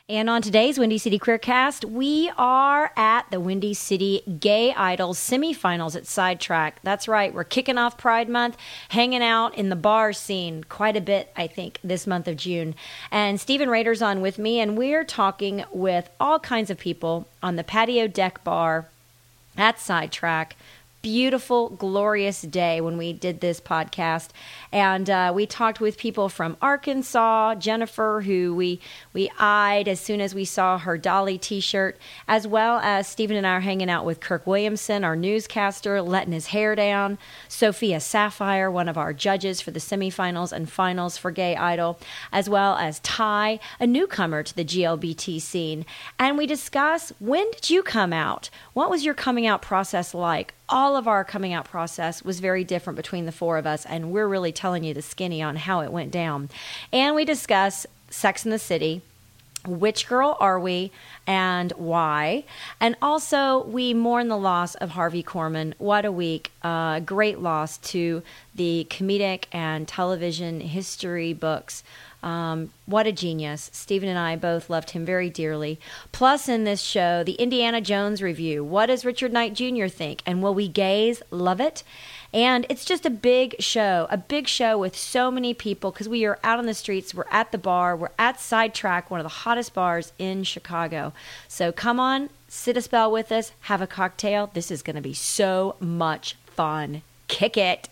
And on today's Windy City Queercast, we are at the Windy City Gay Idols semifinals at Sidetrack. That's right, we're kicking off Pride Month, hanging out in the bar scene quite a bit, I think, this month of June. And Stephen Rader's on with me, and we're talking with all kinds of people on the patio deck bar at Sidetrack. Beautiful, glorious day when we did this podcast. And we talked with people from Arkansas, Jennifer, who we eyed as soon as we saw her Dolly t-shirt, as well as Stephen and I are hanging out with Kirk Williamson, our newscaster, letting his hair down, Sophia Sapphire, one of our judges for the semifinals and finals for Gay Idol, as well as Ty, a newcomer to the GLBT scene. And we discuss, when did you come out? What was your coming out process like? All of our coming out process was very different between the four of us, and we're really telling you the skinny on how it went down. And we discuss Sex and the City, which girl are we, and why. And also, we mourn the loss of Harvey Korman. What a week. Great loss to the comedic and television history books. What a genius. Stephen and I both loved him very dearly. Plus, in this show, the Indiana Jones review. What does Richard Knight Jr. think? And will we gays love it? And it's just a big show with so many people, because we are out on the streets, we're at the bar, we're at Sidetrack, one of the hottest bars in Chicago. So come on, sit a spell with us, have a cocktail. This is going to be so much fun. Kick it.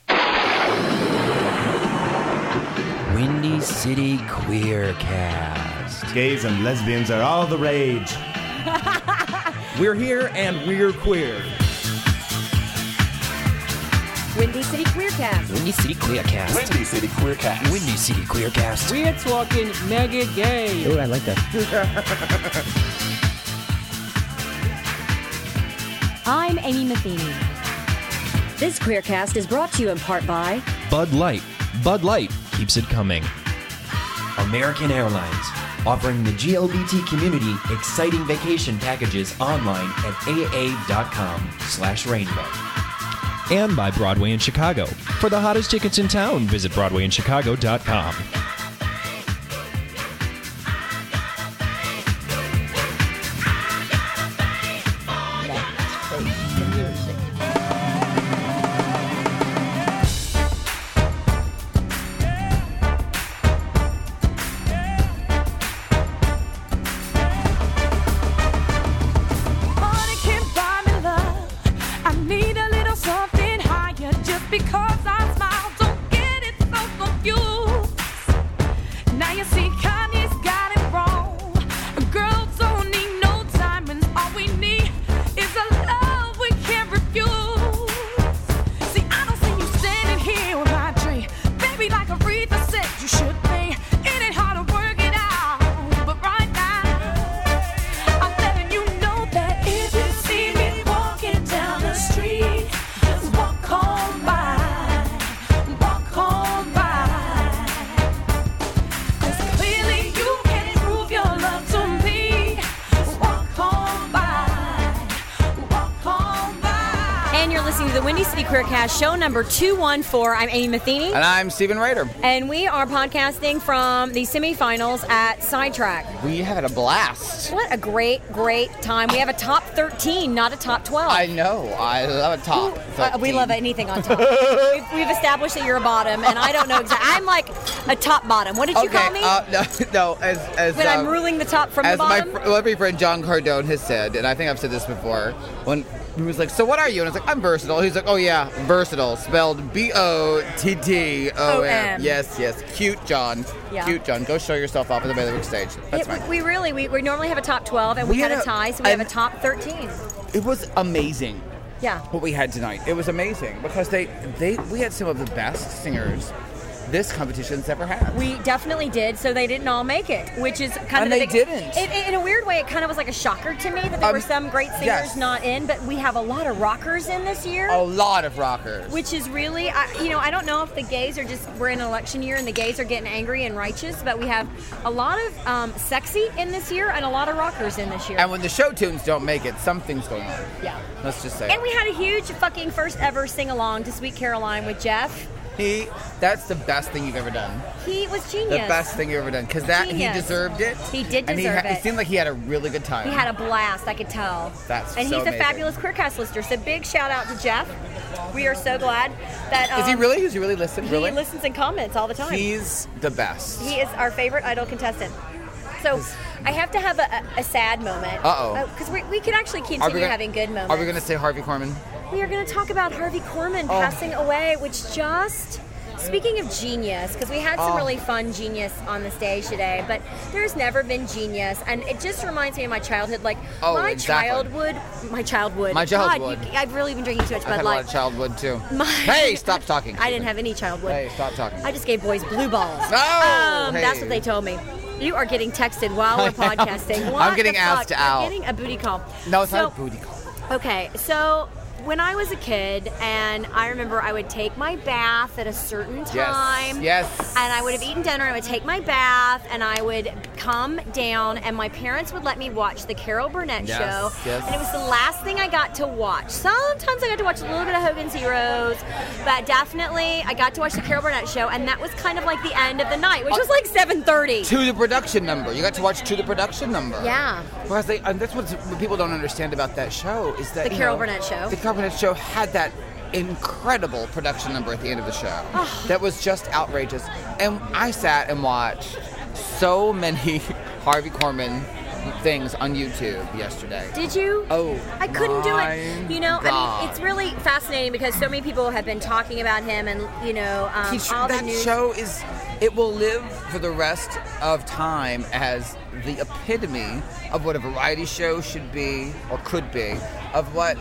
Windy City Queercast. Gays and lesbians are all the rage. We're here and we're queer. Windy City Queercast. Windy City Queercast. Windy City Queercast. Windy City Queercast. We're talking mega gay. Oh, I like that. I'm Amy Matheny. This Queercast is brought to you in part by Bud Light. Bud Light keeps it coming. American Airlines, offering the GLBT community exciting vacation packages online at aa.com/rainbow. And by Broadway in Chicago. For the hottest tickets in town, visit BroadwayInChicago.com. Show number 214. I'm Amy Matheny. And I'm Stephen Rader. And we are podcasting from the semifinals at Sidetrack. We had a blast. What a great, great time. We have a top 13, not a top 12. I know. I love a top 13. We love anything on top. We've established that you're a bottom, and I don't know exactly. I'm like a top bottom. What did you call me? No, as when I'm ruling the top from the bottom? As my lovely friend John Cardone has said, and I think I've said this before, when he was like, so what are you? And I was like, I'm versatile. He's like, oh yeah, versatile, spelled B-O-T-T-O-M. Yes. Cute, John. Yeah. Cute, John. Go show yourself off on the Bailiwick stage. That's fine. We normally have a top 12, and we had a tie, so we have a top 13. It was amazing. Yeah. What we had tonight. It was amazing because we had some of the best singers this competition's ever had. We definitely did, so they didn't all make it, which is kind of... And they didn't. In a weird way, it kind of was like a shocker to me that there were some great singers not in, but we have a lot of rockers in this year. A lot of rockers. Which is really, I don't know if the gays are just, we're in an election year and the gays are getting angry and righteous, but we have a lot of sexy in this year and a lot of rockers in this year. And when the show tunes don't make it, something's going on. Yeah. Let's just say. And we had a huge fucking first ever sing-along to Sweet Caroline with Jeff. That's the best thing you've ever done. He was genius. The best thing you've ever done. Because he Genius. deserved it. He did And deserve it it. seemed like he had a really good time. He had a blast, I could tell. That's And so he's a amazing. fabulous Queercast listener. So big shout out to Jeff. We are so glad that Is he really? Does he really listen? Really? He listens and comments all the time. He's the best. He is our favorite Idol contestant. So I have to have a sad moment. Uh-oh. Because we can actually continue having good moments. Are we going to say Harvey Korman? We are going to talk about Harvey Korman passing away, which just... Speaking of genius, because we had some really fun genius on the stage today, but there's never been genius, and it just reminds me of my childhood. Like my childhood. God, I've really been drinking too much I've Bud had a Light. lot of childhood too. Hey, stop talking. I didn't have any childhood. Hey, stop talking. I just gave boys blue balls. No! Hey. That's what they told me. You are getting texted while we're podcasting. What I'm getting the asked fuck? out. You're getting a booty call. No, it's not a booty call. Okay, so when I was a kid, and I remember I would take my bath at a certain time. Yes. And I would have eaten dinner, and I would take my bath, and I would come down, and my parents would let me watch the Carol Burnett show. Yes. And it was the last thing I got to watch. Sometimes I got to watch a little bit of Hogan's Heroes, but definitely I got to watch the Carol Burnett show, and that was kind of like the end of the night, which was like 7:30. To the production number. You got to watch To the Production Number. Yeah. Because that's what people don't understand about that show is that The Carol Burnett show. The Carol Burnett show had that incredible production number at the end of the show. That was just outrageous. And I sat and watched so many Harvey Korman things on YouTube yesterday. Did you? Oh, I couldn't do my it. You know, I God. mean, it's really fascinating because so many people have been talking about him, and you know, all the that news. show it will live for the rest of time as the epitome of what a variety show should be or could be, of what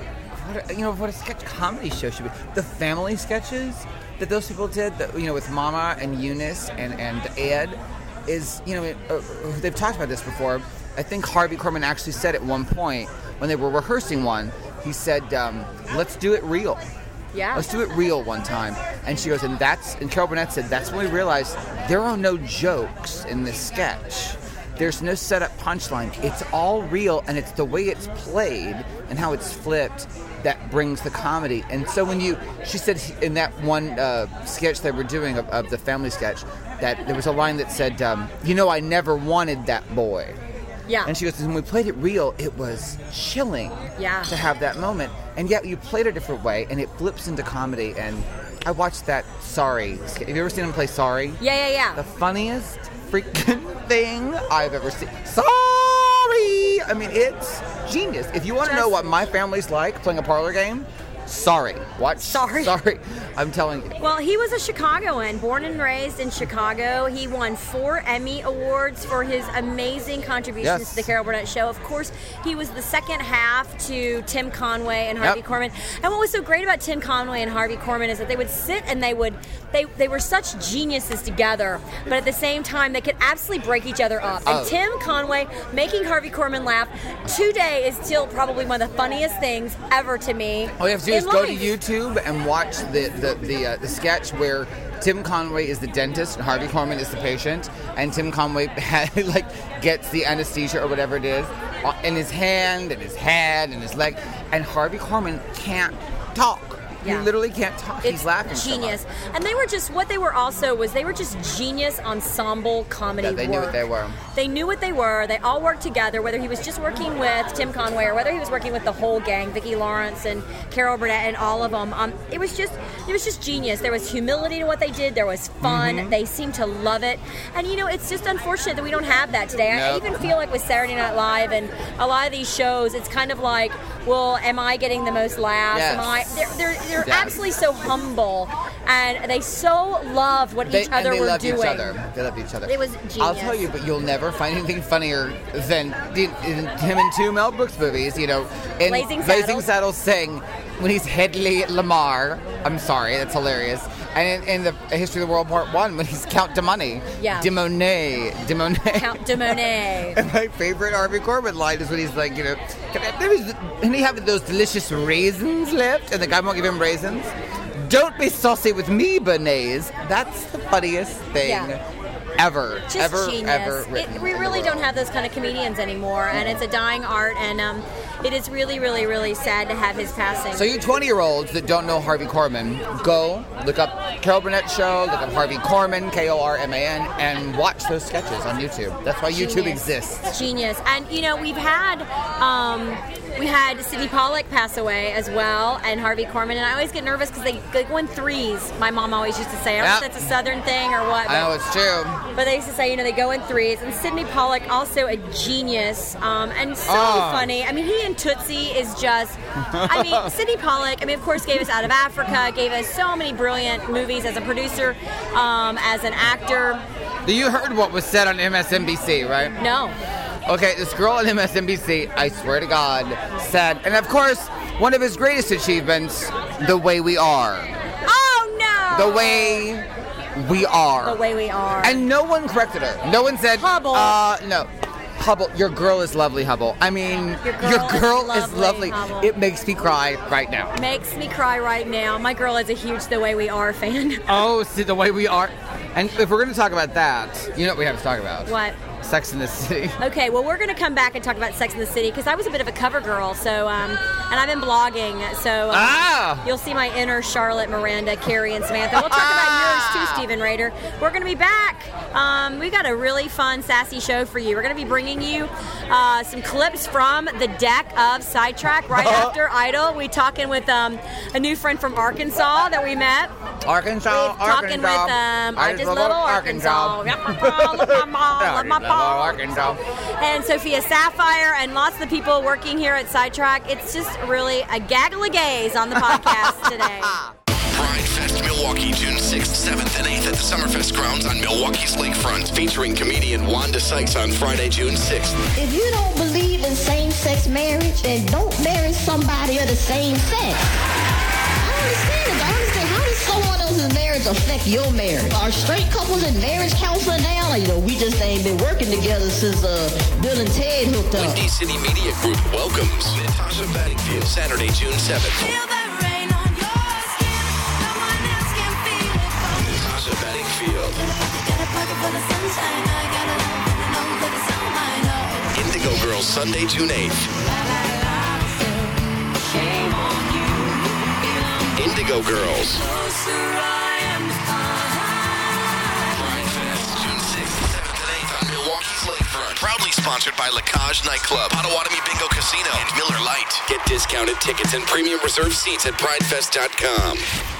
a sketch comedy show should be. The family sketches that those people did, with Mama and Eunice and Ed, is, they've talked about this before. I think Harvey Korman actually said at one point when they were rehearsing one, he said, let's do it real. Yeah. Let's do it real one time. And she goes, and Carol Burnett said, that's when we realized there are no jokes in this sketch. There's no setup punchline. It's all real, and it's the way it's played and how it's flipped that brings the comedy. And so she said in that one sketch they were doing of the family sketch, that there was a line that said, I never wanted that boy. Yeah. And she goes, when we played it real, it was chilling to have that moment. And yet you played a different way, and it flips into comedy. And I watched that Sorry. Have you ever seen him play Sorry? Yeah. The funniest freaking thing I've ever seen. Sorry! I mean, it's genius. If you want to know what my family's like playing a parlor game, Sorry. Watch Sorry. I'm telling you. Well, he was a Chicagoan, born and raised in Chicago. He won 4 Emmy Awards for his amazing contributions to the Carol Burnett show. Of course, he was the second half to Tim Conway and Harvey Korman. And what was so great about Tim Conway and Harvey Korman is that they would sit and they were such geniuses together, but at the same time, they could absolutely break each other up. And Tim Conway making Harvey Korman laugh today is still probably one of the funniest things ever to me. All you have to do is go to YouTube and watch the sketch where Tim Conway is the dentist and Harvey Korman is the patient, and Tim Conway gets the anesthesia or whatever it is in his hand and his head and his leg, and Harvey Korman can't talk. Yeah. He literally can't talk. He's laughing genius. so much. And they were just genius ensemble comedy They knew what they were. They knew what they were. They all worked together, whether he was just working with Tim Conway or whether he was working with the whole gang, Vicki Lawrence and Carol Burnett and all of them. It was just genius. There was humility to what they did. There was fun. Mm-hmm. They seemed to love it. And it's just unfortunate that we don't have that today. Nope. I even feel like with Saturday Night Live and a lot of these shows, it's kind of like, well, am I getting the most laughs? Yes. They're absolutely so humble, and they so loved what each other were doing. They loved each other. It was genius. I'll tell you, but you'll never find anything funnier than him in 2 Mel Brooks movies. In Blazing Saddles saying when he's Hedley Lamar. I'm sorry, that's hilarious. And in the History of the World Part 1, when he's Count de Money. Yeah. De Monet. Count de Monet. And my favorite Harvey Korman line is when he's like, can he have those delicious raisins left? And the guy won't give him raisins. Don't be saucy with me, Bernays. That's the funniest thing ever, Just ever, genius. ever written. We really don't have those kind of comedians anymore, and it's a dying art, and it is really, really, really sad to have his passing. So you 20-year-olds that don't know Harvey Korman, go look up Carol Burnett Show, look up Harvey Korman, Korman, and watch those sketches on YouTube. That's why YouTube exists. Genius. And, you know, we had Sidney Pollack pass away as well, and Harvey Korman, and I always get nervous because they go in threes. My mom always used to say, I don't know if that's a Southern thing or what. I know it's true. But they used to say, you know, they go in threes. And Sidney Pollack, also a genius, and so funny. I mean, he and Tootsie is just, I mean, Sidney Pollack, I mean, of course, gave us Out of Africa, gave us so many brilliant movies as a producer, as an actor. You heard what was said on MSNBC, right? No. Okay, this girl on MSNBC, I swear to God, said, and of course, one of his greatest achievements, The Way We Are. Oh, no! The Way We Are. The Way We Are. And no one corrected her. No one said, Hubble. No. Hubble, your girl is lovely, Hubble. I mean, your girl is lovely. Hubble. It makes me cry right now. Makes me cry right now. My girl is a huge The Way We Are fan. Oh, see, The Way We Are. And if we're going to talk about that, you know what we have to talk about? What? Sex in the City. Okay, well, we're going to come back and talk about Sex in the City because I was a bit of a cover girl, so and I've been blogging, so you'll see my inner Charlotte, Miranda, Carrie, and Samantha. We'll talk about yours too, Stephen Rader. We're going to be back. We've got a really fun, sassy show for you. We're going to be bringing you some clips from the deck of Sidetrack right after Idol. We're talking with a new friend from Arkansas that we met. Arkansas. Talking with I just little Arkansas. Love my mom. Arkansas. And Sophia Sapphire and lots of the people working here at Sidetrack. It's just really a gaggle of gays on the podcast today. Pride Fest Milwaukee, June 6th, 7th, and 8th at the Summerfest grounds on Milwaukee's lakefront, featuring comedian Wanda Sykes on Friday, June 6th. If you don't believe in same-sex marriage, then don't marry somebody of the same sex. I don't understand it. I don't understand. How does someone else's marriage affect your marriage? Are straight couples in marriage counseling now? Like, you know, we just ain't been working together since Bill and Ted hooked up. Windy City Media Group welcomes Natasha Bedingfield, Saturday, June 7th. Feel the rain on your skin. No one else can feel it. Natasha Bedingfield. Got a pocket full of sunshine. I got a love and I know that it's on my nose. Indigo Girls, Sunday, June 8th. Shame on you. Indigo Girls. Closer I am to Pride Fest, June 6th, 7th, and 8th on Milwaukee's lakefront. Proudly sponsored by Lacage Nightclub, Potawatomi Bingo Casino, and Miller Lite. Get discounted tickets and premium reserved seats at pridefest.com.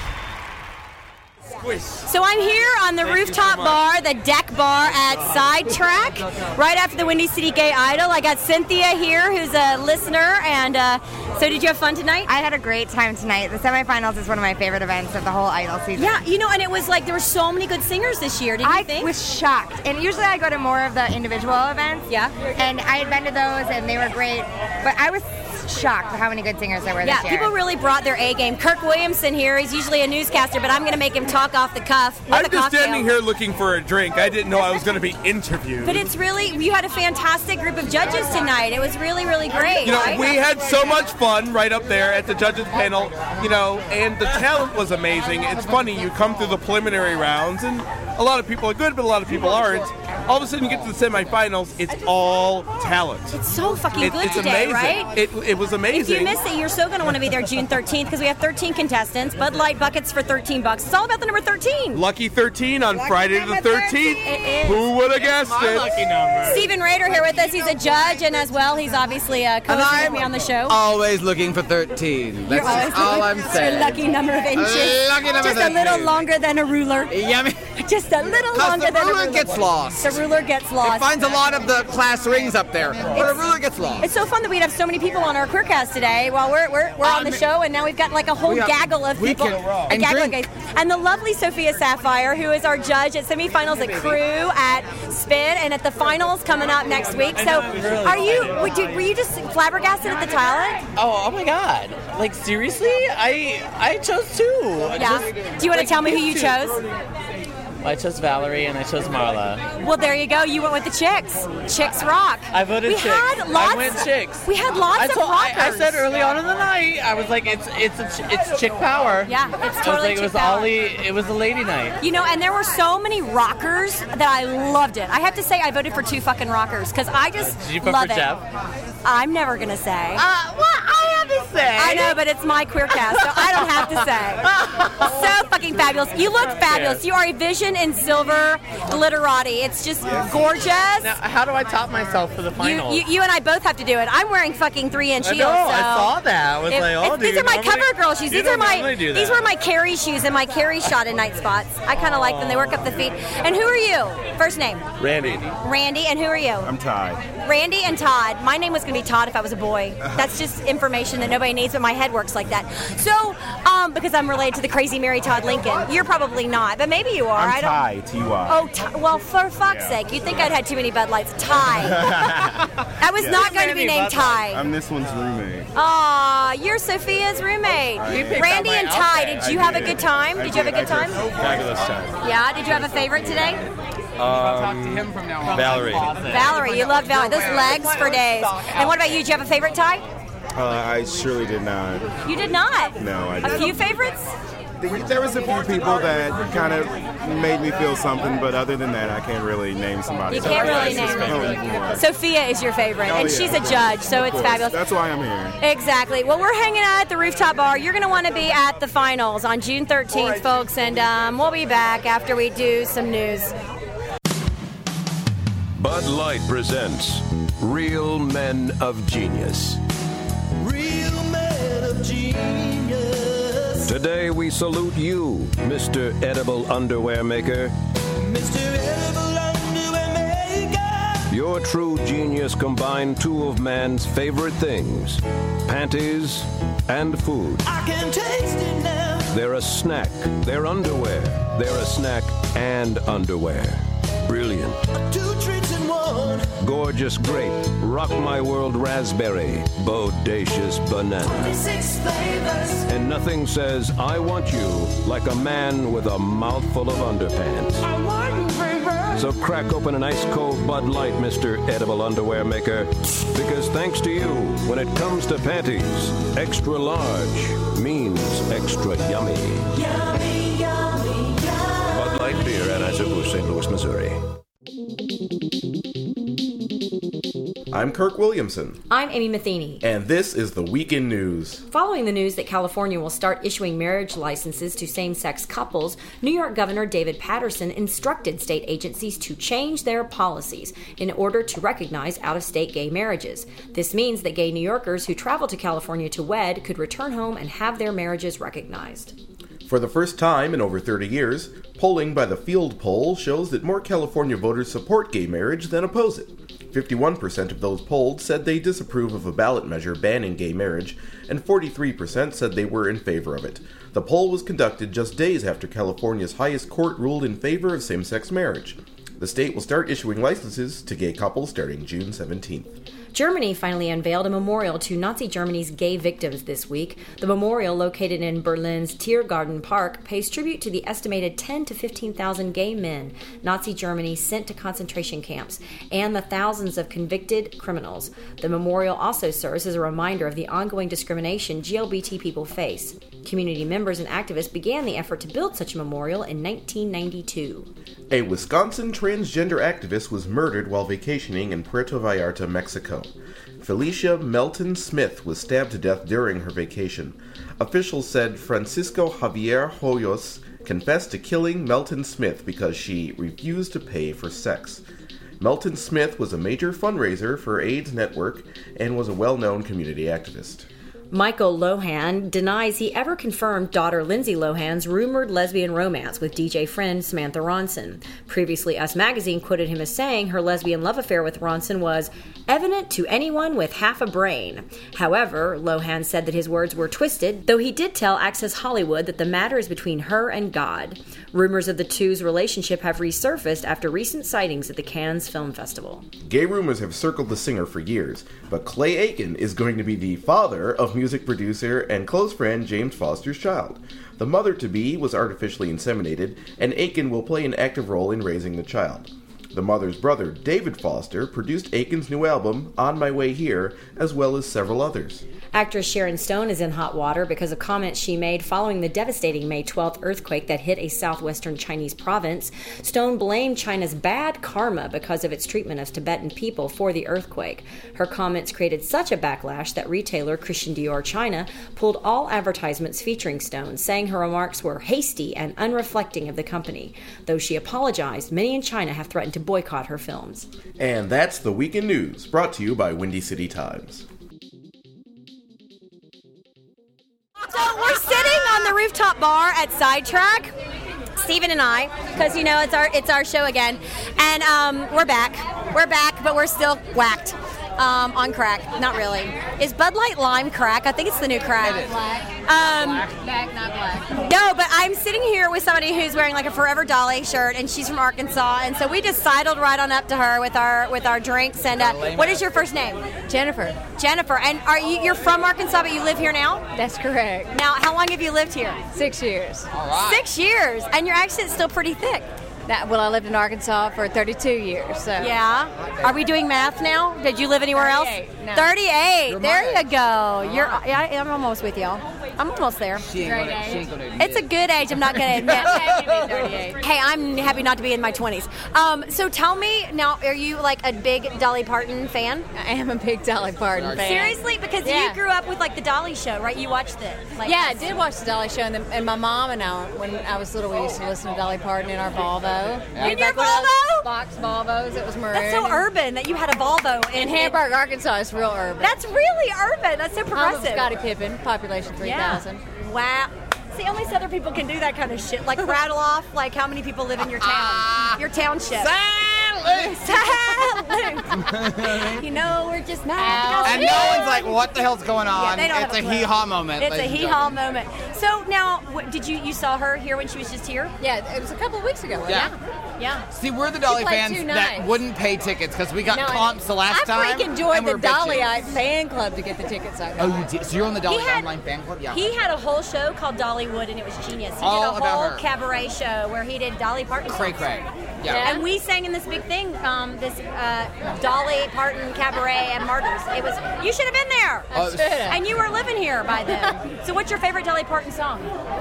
So I'm here on the rooftop bar, the deck bar at Sidetrack, right after the Windy City Gay Idol. I got Cynthia here, who's a listener, and so did you have fun tonight? I had a great time tonight. The semifinals is one of my favorite events of the whole Idol season. Yeah, you know, and it was like there were so many good singers this year, didn't you think? I was shocked. And usually I go to more of the individual events. Yeah. And I had been to those, and they were great. But I was shocked at how many good singers there were this year. Yeah, people really brought their A game. Kirk Williamson here, he's usually a newscaster, but I'm going to make him talk off the cuff. I'm just standing here looking for a drink. I didn't know I was going to be interviewed. But it's really, you had a fantastic group of judges tonight. It was really, really great. You know, right? we had so much fun right up there at the judges panel, you know, and the talent was amazing. It's funny, you come through the preliminary rounds, and a lot of people are good, but a lot of people aren't. All of a sudden you get to the semifinals, it's all talent. It's so fucking good it's today, amazing. right? It was amazing. If you missed it, you're still going to want to be there June 13th because we have 13 contestants, Bud Light buckets for $13. It's all about the number 13. Lucky 13 on Friday the 13th. It is. Who would have guessed it? Lucky number. Stephen Rader here with us. He's a judge, and as well, he's obviously a co-host with me on the show. Always looking for 13. That's just all I'm saying. Your lucky number of inches. Lucky number Just a 13. little longer than a ruler. Yummy. Just a little longer than a ruler. The ruler gets lost. The ruler gets lost. It finds a lot of the class rings up there, but the ruler gets lost. It's so fun that we'd have so many people on our Queercast today while we're on the show, and now we've got like a whole gaggle of people. A gaggle of guys. And the lovely Sophia Sapphire, who is our judge at semifinals at Crew, at Spin, and at the finals coming up next week. So were you just flabbergasted at the talent? Oh my God. Like, seriously? I chose two. Yeah. Do you want to tell me who you chose? I chose Valerie and I chose Marla. Well, there you go. You went with the chicks. Chicks rock. I voted Chicks. I went Chicks. We had lots of rockers. I said early on in the night, I was like, it's chick power. Yeah, it's totally chick chick power. power. It was a lady night. You know, and there were so many rockers that I loved it. I have to say, I voted for 2 fucking rockers because I just Did you vote love for it. Jeff? I'm never gonna say. Well, I have to say. I know, but it's my queer cast, so I don't have to say. So fucking fabulous. You look fabulous. You are a vision in silver glitterati. It's just gorgeous. Now, how do I top myself for the finals? You and I both have to do it. I'm wearing fucking 3-inch heels. I know, so I saw that. I was these are my cover girl shoes. These were my Carrie shoes and my Carrie shot in night spots. I kind of like them. They work up the feet. And who are you? First name? Randy. Randy. And who are you? I'm Todd. Randy and Todd. My name was going to be Todd if I was a boy. That's just information that nobody needs, but my head works like that. So, because I'm related to the crazy Mary Todd Lincoln. You're probably not, but maybe you are. I'm Ty, T-Y. Oh, well, for fuck's sake, you'd think I'd had too many Bud Lights. Ty. I was not going to be named Ty. I'm this one's roommate. Aw, you're Sophia's roommate. Randy and Ty, did you have a good time? Did you have a good time? Fabulous time. Yeah, did you have a favorite today? Valerie. Valerie, you loved Valerie. Those legs for days. And what about you? Did you have a favorite, Ty? I surely did not. You did not? No, I A didn't. few favorites? There was a few people that kind of made me feel something, but other than that, I can't really name somebody. You can't really name it. Sophia is your favorite, and she's a judge, so it's fabulous. That's why I'm here. Exactly. Well, we're hanging out at the Rooftop Bar. You're going to want to be at the finals on June 13th, folks, and we'll be back after we do some news. Bud Light presents Real Men of Genius. Real Men of Genius. Today we salute you, Mr. Edible Underwear Maker. Mr. Edible Underwear Maker. Your true genius combined 2 of man's favorite things, panties and food. I can taste it now. They're a snack, they're underwear. They're a snack and underwear. Brilliant. 2 treats in one. Gorgeous grape, rock my world raspberry, bodacious banana. 26 flavors. And nothing says I want you like a man with a mouthful of underpants. I want you, baby. So crack open an ice cold Bud Light, Mr. Edible Underwear Maker. Because thanks to you, when it comes to panties, extra large means extra yummy. Yummy, yummy, yummy. Bud Light Beer, Anheuser-Busch, St. Louis, Missouri. I'm Kirk Williamson. I'm Amy Matheny. And this is the Weekend News. Following the news that California will start issuing marriage licenses to same-sex couples, New York Governor David Paterson instructed state agencies to change their policies in order to recognize out-of-state gay marriages. This means that gay New Yorkers who travel to California to wed could return home and have their marriages recognized. For the first time in over 30 years, polling by the Field Poll shows that more California voters support gay marriage than oppose it. 51% of those polled said they disapprove of a ballot measure banning gay marriage, and 43% said they were in favor of it. The poll was conducted just days after California's highest court ruled in favor of same-sex marriage. The state will start issuing licenses to gay couples starting June 17th. Germany finally unveiled a memorial to Nazi Germany's gay victims this week. The memorial, located in Berlin's Tiergarten Park, pays tribute to the estimated 10 to 15,000 gay men Nazi Germany sent to concentration camps and the thousands of convicted criminals. The memorial also serves as a reminder of the ongoing discrimination GLBT people face. Community members and activists began the effort to build such a memorial in 1992. A Wisconsin transgender activist was murdered while vacationing in Puerto Vallarta, Mexico. Felicia Melton Smith was stabbed to death during her vacation. Officials said Francisco Javier Hoyos confessed to killing Melton Smith because she refused to pay for sex. Melton Smith was a major fundraiser for AIDS Network and was a well-known community activist. Michael Lohan denies he ever confirmed daughter Lindsay Lohan's rumored lesbian romance with DJ friend Samantha Ronson. Previously, Us Magazine quoted him as saying her lesbian love affair with Ronson was evident to anyone with half a brain. However, Lohan said that his words were twisted, though he did tell Access Hollywood that the matter is between her and God. Rumors of the two's relationship have resurfaced after recent sightings at the Cannes Film Festival. Gay rumors have circled the singer for years, but Clay Aiken is going to be the father of of music producer and close friend James Foster's child. The mother-to-be was artificially inseminated, and Aiken will play an active role in raising the child. The mother's brother, David Foster, produced Aiken's new album, On My Way Here, as well as several others. Actress Sharon Stone is in hot water because of comments she made following the devastating May 12th earthquake that hit a southwestern Chinese province. Stone blamed China's bad karma because of its treatment of Tibetan people for the earthquake. Her comments created such a backlash that retailer Christian Dior China pulled all advertisements featuring Stone, saying her remarks were hasty and unreflecting of the company. Though she apologized, many in China have threatened to boycott her films. And that's the Weekend News, brought to you by Windy City Times. So we're sitting on the rooftop bar at Sidetrack, Stephen and I, because it's our show again, and we're back, but we're still whacked on crack. Not really. Is Bud Light Lime crack? I think it's the new crack. It is. Black, not black. No, but I'm sitting here with somebody who's wearing like a Forever Dolly shirt, and she's from Arkansas, and so we just sidled right on up to her with our drinks. And what is your first name? Jennifer. Jennifer. And you're from Arkansas, but you live here now? That's correct. Now, how long have you lived here? 6 years. All right. 6 years, and your accent's still pretty thick. I lived in Arkansas for 32 years. So. Yeah. Are we doing math now? Did you live anywhere 38, else? no. 38. There you go. I'm almost with y'all. I'm almost there. It's a good age. I'm not going to admit. Hey, I'm happy not to be in my 20s. So tell me now, are you like a big Dolly Parton fan? I am a big Dolly Parton fan. Seriously? Because you grew up with like the Dolly Show, right? You watched it. I did watch the Dolly Show, and my mom and I, when I was little, we used to listen to Dolly Parton in our Volvo. Yeah. In your Volvo? Box Volvos. It was maroon. That's so urban that you had a Volvo in Hamburg, Arkansas. It's real urban. That's really urban. That's so progressive. Home of Scottie Pippen, population 3,000. Yeah. Wow. See, only Southern people can do that kind of shit. Like rattle off, like how many people live in your town, your township. Salute! We're just not. And no one's like, what the hell's going on? Yeah, it's a hee-haw moment. It's a hee-haw moment. So now, did you saw her here when she was just here? Yeah, it was a couple of weeks ago. Yeah. See, we're the Dolly fans that wouldn't pay tickets because we got comps the last time. I freaking joined the Dollyite fan club to get the tickets. Oh, you did? So you're on the Dolly online fan club? Yeah. He had a whole show called Dollywood, and it was genius. He did a whole cabaret show where he did Dolly Parton. Cray. Yeah. And we sang in this big thing, this Dolly Parton cabaret at Martyrs. You should have been there. I should have. And you were living here by then. So what's your favorite Dolly Parton song?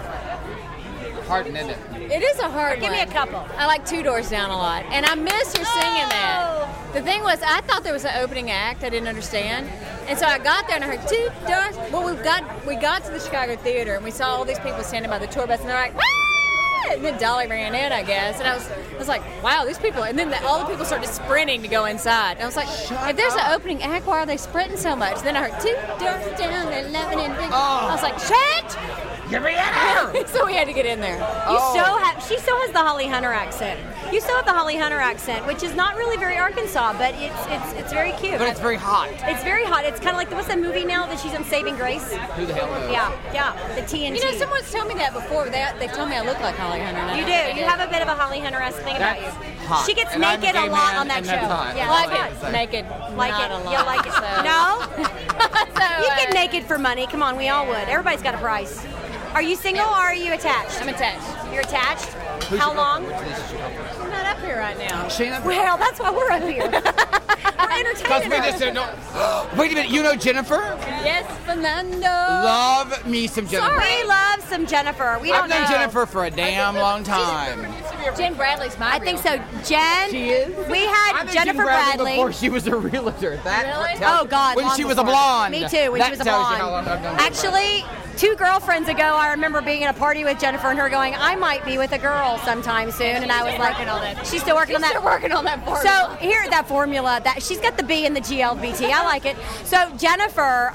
Parton, isn't it? It is a hard one. Give me a couple. I like Two Doors Down a lot. And I miss your singing that. The thing was, I thought there was an opening act I didn't understand. And so I got there and I heard 2 doors. Well, we got to the Chicago Theater and we saw all these people standing by the tour bus and they're like, ah! And then Dolly ran in, I guess. And I was like, wow, these people. And then all the people started sprinting to go inside. And I was like, if there's an opening act, why are they sprinting so much? And then I heard 2 doors down, 11 and big. I was like, shit! Get me in there! So we had to get in there. She still has the Holly Hunter accent. You still have the Holly Hunter accent, which is not really very Arkansas, but it's very cute. But it's very hot. It's very hot. It's kind of like what's that movie now that she's on Saving Grace? Who the hell knows? Yeah, the TNT. Someone's told me that before. They told me I look like Holly Hunter. You do. You have a bit of a Holly Hunter-esque thing about you. Hot. She gets naked a lot on that show. Yeah, naked. Like not it. A lot. You like it. So. No? You get naked for money. Come on, we all would. Everybody's got a price. Are you single or are you attached? I'm attached. You're attached? How long? I'm not up here right now. Well, that's why we're up here. We're entertaining we just don't know. Wait a minute, you know Jennifer? Yes, Fernando. Love me some Jennifer. We love some Jennifer. We don't know. I've known Jennifer for a damn long time. Jen Bradley's my I think so. Jen. She is? We had Jennifer Bradley. Before she was a realtor. Really? Oh, God. When she was a blonde. Me too, when she was a blonde. Actually, 2 girlfriends ago, I remember being at a party with Jennifer and her going, I might be with a girl sometime soon. And I was like, she's still working on that. She's still working on that formula. So here, that formula, she's got the B in the GLBT. I like it. So Jennifer,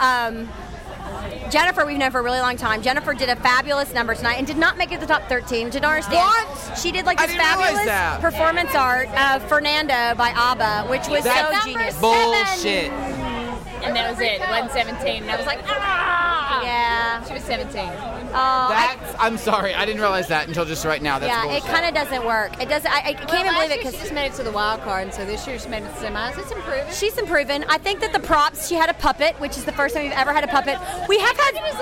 we've known for a really long time. Jennifer did a fabulous number tonight and did not make it to the top 13, which I don't understand. What? She did like this fabulous performance art of Fernando by ABBA, which was so genius. Bullshit. and that was it. It wasn't 17. And I was like, ah! Yeah. She was 17. I'm sorry, I didn't realize that until just right now. That's yeah, bullshit. it kind of doesn't work. It doesn't. I can't even believe it because she just made it to the wild card, and so this year she made it to semis. It's improving. She's improving. I think that the props. She had a puppet, which is the first time we've ever had a puppet. We have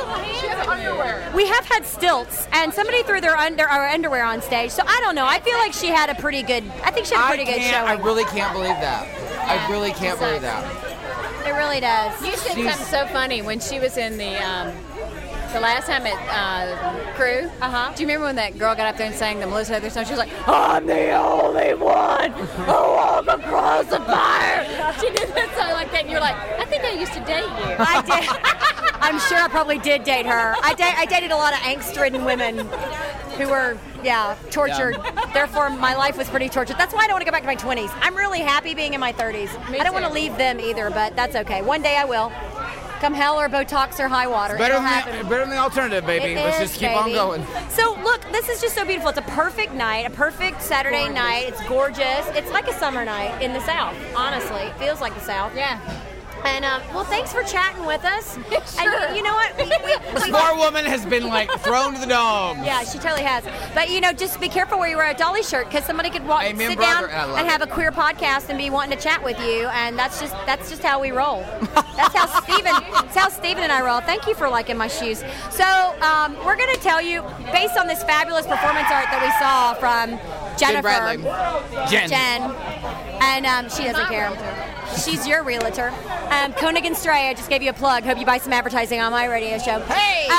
had stilts, and somebody threw their underwear on stage. So I don't know. I feel like she had a pretty good. I think she had a pretty good showing. I really can't believe that. I really can't believe that. It really does. You said something so funny when she was in the last time at Crew. Do you remember when that girl got up there and sang the Melissa Heather song? She was like, "I'm the only one who walks across the fire." She did that song like that, and you're like, "I think I used to date you." I did. I'm sure I probably did date her. I dated a lot of angst-ridden women who were, tortured. Yeah. Therefore, my life was pretty tortured. That's why I don't want to go back to my 20s. I'm really happy being in my 30s. I don't want to leave them either, but that's okay. One day I will. Come hell or Botox or high water. Better than the alternative, baby. Let's just keep on going. So, look, this is just so beautiful. It's a perfect night, a perfect Saturday night. It's gorgeous. It's like a summer night in the South, honestly. It feels like the South. Yeah. And, well, thanks for chatting with us. Sure. And you know what? This poor woman has been, thrown to the dogs. Yeah, she totally has. But, just be careful where you wear a Dolly shirt because somebody could sit down and have a queer podcast and be wanting to chat with you. And that's just how we roll. That's how Steven and I roll. Thank you for liking my shoes. So we're going to tell you, based on this fabulous performance art that we saw from Jennifer. Jen. And she doesn't care. She's your realtor. Koenig & Stray, I just gave you a plug. Hope you buy some advertising on my radio show. Hey!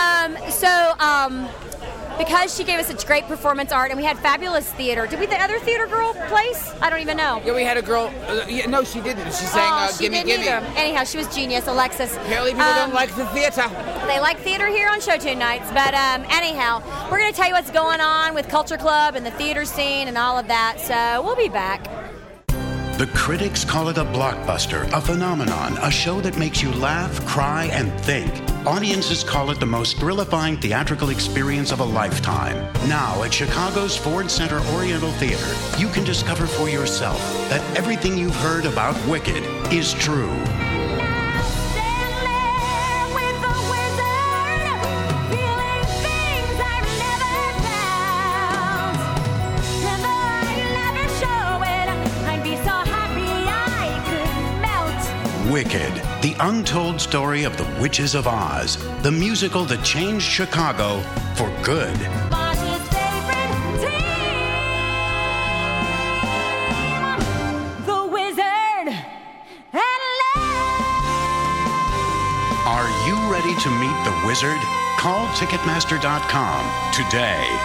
Because she gave us such great performance art, and we had fabulous theater. Did we the other theater girl place? I don't even know. Yeah, we had a girl. No, she didn't. She sang Gimme Gimme. Anyhow, she was genius, Alexis. Apparently people don't like the theater. They like theater here on Show Tune nights. But anyhow, we're going to tell you what's going on with Culture Club and the theater scene and all of that. So we'll be back. The critics call it a blockbuster, a phenomenon, a show that makes you laugh, cry, and think. Audiences call it the most thrilling theatrical experience of a lifetime. Now, at Chicago's Ford Center Oriental Theater, you can discover for yourself that everything you've heard about Wicked is true. Wicked, the untold story of the Witches of Oz, the musical that changed Chicago for good. The Wizard and Are you ready to meet the Wizard? Call Ticketmaster.com today.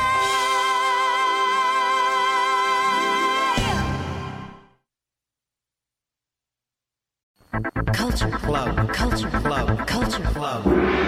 Culture Club. Culture Club. Culture Club.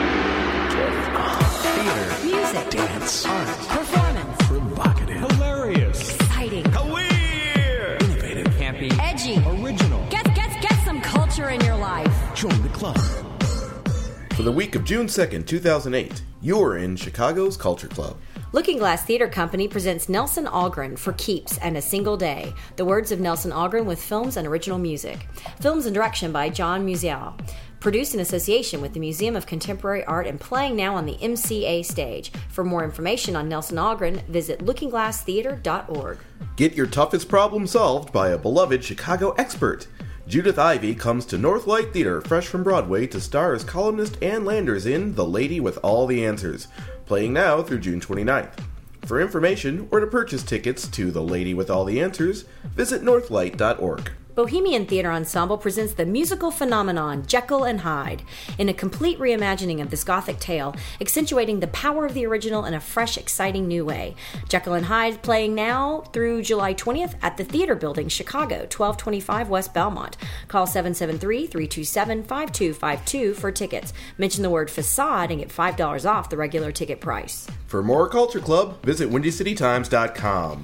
Theater. Music. Dance. Art. Performance. Provocative. Hilarious. Exciting. Weird. Innovative. Campy. Edgy. Original. Get some culture in your life. Join the club. For the week of June 2nd, 2008, you're in Chicago's Culture Club. Looking Glass Theater Company presents Nelson Algren for Keeps and a Single Day. The words of Nelson Algren with films and original music. Films and direction by John Musial. Produced in association with the Museum of Contemporary Art and playing now on the MCA stage. For more information on Nelson Algren, visit lookingglasstheater.org. Get your toughest problem solved by a beloved Chicago expert. Judith Ivey comes to Northlight Theater fresh from Broadway to star as columnist Ann Landers in The Lady with All the Answers, playing now through June 29th. For information or to purchase tickets to The Lady with All the Answers, visit northlight.org. Bohemian Theater Ensemble presents the musical phenomenon Jekyll and Hyde in a complete reimagining of this Gothic tale, accentuating the power of the original in a fresh, exciting new way. Jekyll and Hyde playing now through July 20th at the Theater Building, Chicago, 1225 West Belmont. Call 773-327-5252 for tickets. Mention the word facade and get $5 off the regular ticket price. For more Culture Club, visit WindyCityTimes.com.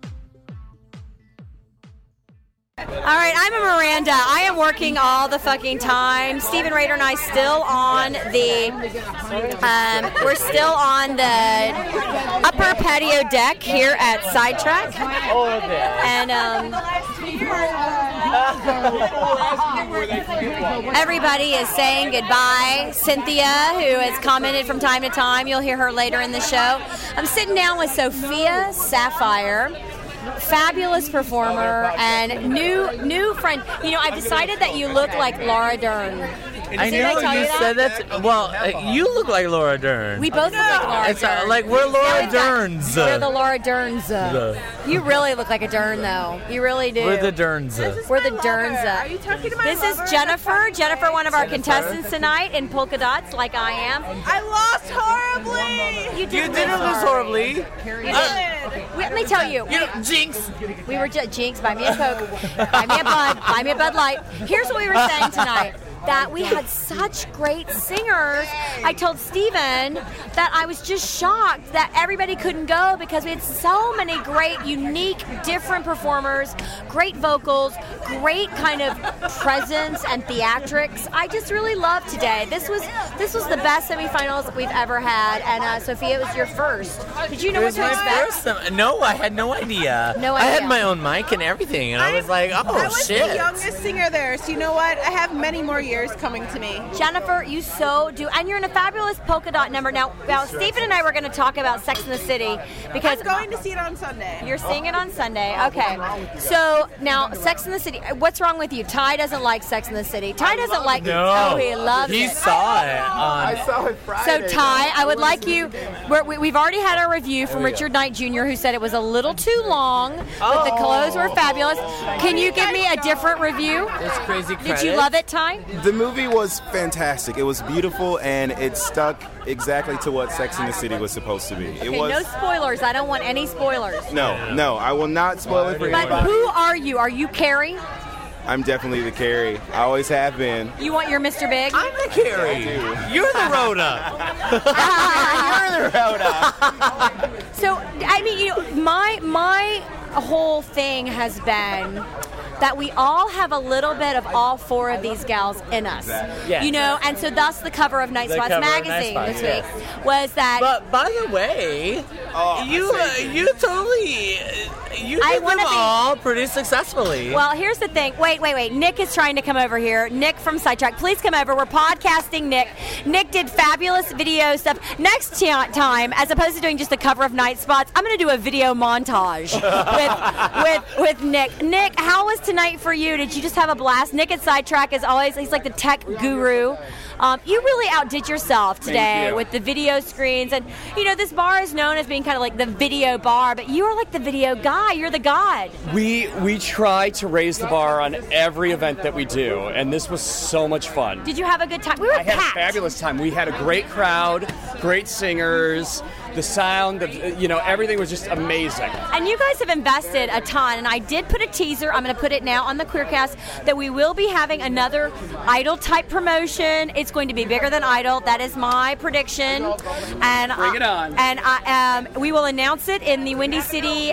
All right, I'm a Miranda. I am working all the fucking time. Stephen Rader and I still on the, we're still on the upper patio deck here at Sidetrack. And Everybody is saying goodbye. Cynthia, who has commented from time to time, you'll hear her later in the show. I'm sitting down with Sophia Sapphire, fabulous performer and new friend. You know, I've decided that you look like Laura Dern. I know you said that. Well, you look like Laura Dern. We both look like Laura Dern. Like we're Laura Derns. We're the Laura Derns. You really look like a Dern, though. You really do. We're the Derns. We're the Derns. Are you talking to my This lover? is Jennifer. Jennifer, one of our contestants tonight in Polka Dots, like I am. I lost horribly. You didn't lose horribly. Let me tell you. Jinx. We were Jinx. Buy me a Coke. Buy me a Bud. Buy me a Bud Light. Here's what we were saying tonight. That we had such great singers. I told Steven that I was just shocked that everybody couldn't go because we had so many great, unique, different performers, great vocals, great kind of presence and theatrics. I just really loved today. This was the best semifinals that we've ever had, and Sophia, it was your first. Did you know what to expect? No, I had no idea. No I idea. had my own mic and everything, and I was like, oh, I was shit. the youngest singer there, so you know what? I have many more years coming to me. Jennifer, you so do, and you're in a fabulous polka dot number. Now Stephen and I were going to talk about Sex and the City because I'm going to see it on Sunday. You're seeing it on Sunday. Okay. So now Sex and the City. What's wrong with you? Ty doesn't like Sex and the City. Ty doesn't like it. Oh, he loves it. He saw it. I saw it Friday. So Ty, I would like you. We've already had our review from Richard Knight Jr., who said it was a little too long, but the clothes were fabulous. Can you give me a different review? It's crazy. Did you love it, Ty? The movie was fantastic. It was beautiful, and it stuck exactly to what Sex and the City was supposed to be. Okay, no spoilers. I don't want any spoilers. No, I will not spoil it for But anybody. who are you? Are you Carrie? I'm definitely the Carrie. I always have been. You want your Mr. Big? I'm the Carrie. You're the Rhoda. You're the Rhoda. So, I mean, you know, my whole thing has been that we all have a little bit of all four of these gals in us. Yes. You know, and so thus the cover of Night The Spots cover of magazine Night this Spots, week was that. But by the way, you totally you I did wanna them be- all pretty successfully. Well, here's the thing. Wait. Nick is trying to come over here. Nick from Sidetrack, please come over. We're podcasting Nick. Nick did fabulous video stuff. Next time, as opposed to doing just the cover of Night Spots, I'm going to do a video montage with Nick. Nick, how was tonight for you? Did you just have a blast? Nick at Sidetrack is always, he's like the tech guru. You really outdid yourself today with the video screens. And, you know, this bar is known as being kind of like the video bar, but you are like the video guy. You're the god. We try to raise the bar on every event that we do, and this was so much fun. Did you have a good time? We were I had packed. a fabulous time. We had a great crowd, great singers, the sound, everything was just amazing. And you guys have invested a ton, and I did put a teaser, I'm going to put it now on the Queercast, that we will be having another Idol-type promotion. It's going to be bigger than Idol. That is my prediction. And Bring it on. And we will announce it in the Windy City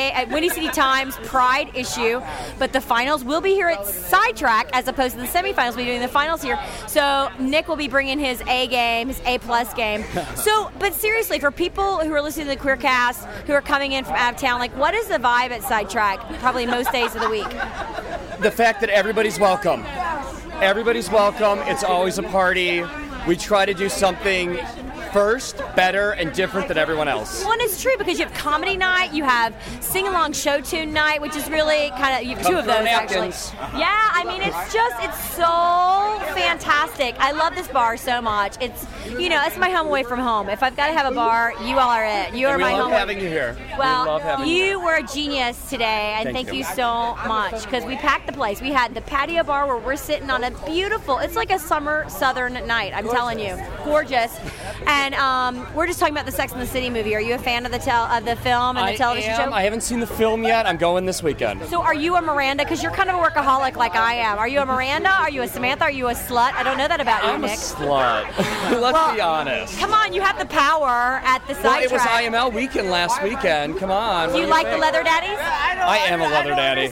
Times Pride issue, but the finals will be here at Sidetrack as opposed to the semifinals. We'll be doing the finals here. So Nick will be bringing his A game, his A+ game. So, but seriously, for people who are listening to the Queercast, who are coming in from out of town, like, what is the vibe at Sidetrack? Probably most days of the week. The fact that everybody's welcome. Everybody's welcome. It's always a party. We try to do something first, better, and different than everyone else. Well, and it's true because you have comedy night, you have sing-along show tune night, which is really kind of, you have two of those actually. Yeah, I mean, it's so fantastic. I love this bar so much. It's my home away from home. If I've got to have a bar, you all are it. You are my home. We love having you here. Well, you were a genius today, and thank you so much, because we packed the place. We had the patio bar where we're sitting on a beautiful, it's like a summer southern night, I'm telling you. Gorgeous. And we're just talking about the Sex and the City movie. Are you a fan of the film and the television show? I haven't seen the film yet. I'm going this weekend. So are you a Miranda? Because you're kind of a workaholic like I am. Are you a Miranda? Are you a Samantha? Are you a slut? I don't know that about you, Nick. I'm a slut. Let's be honest. Come on, you have the power at the Sidetrack. Well, it was IML weekend last weekend. Come on. Do you like the leather daddies? I am a leather daddy.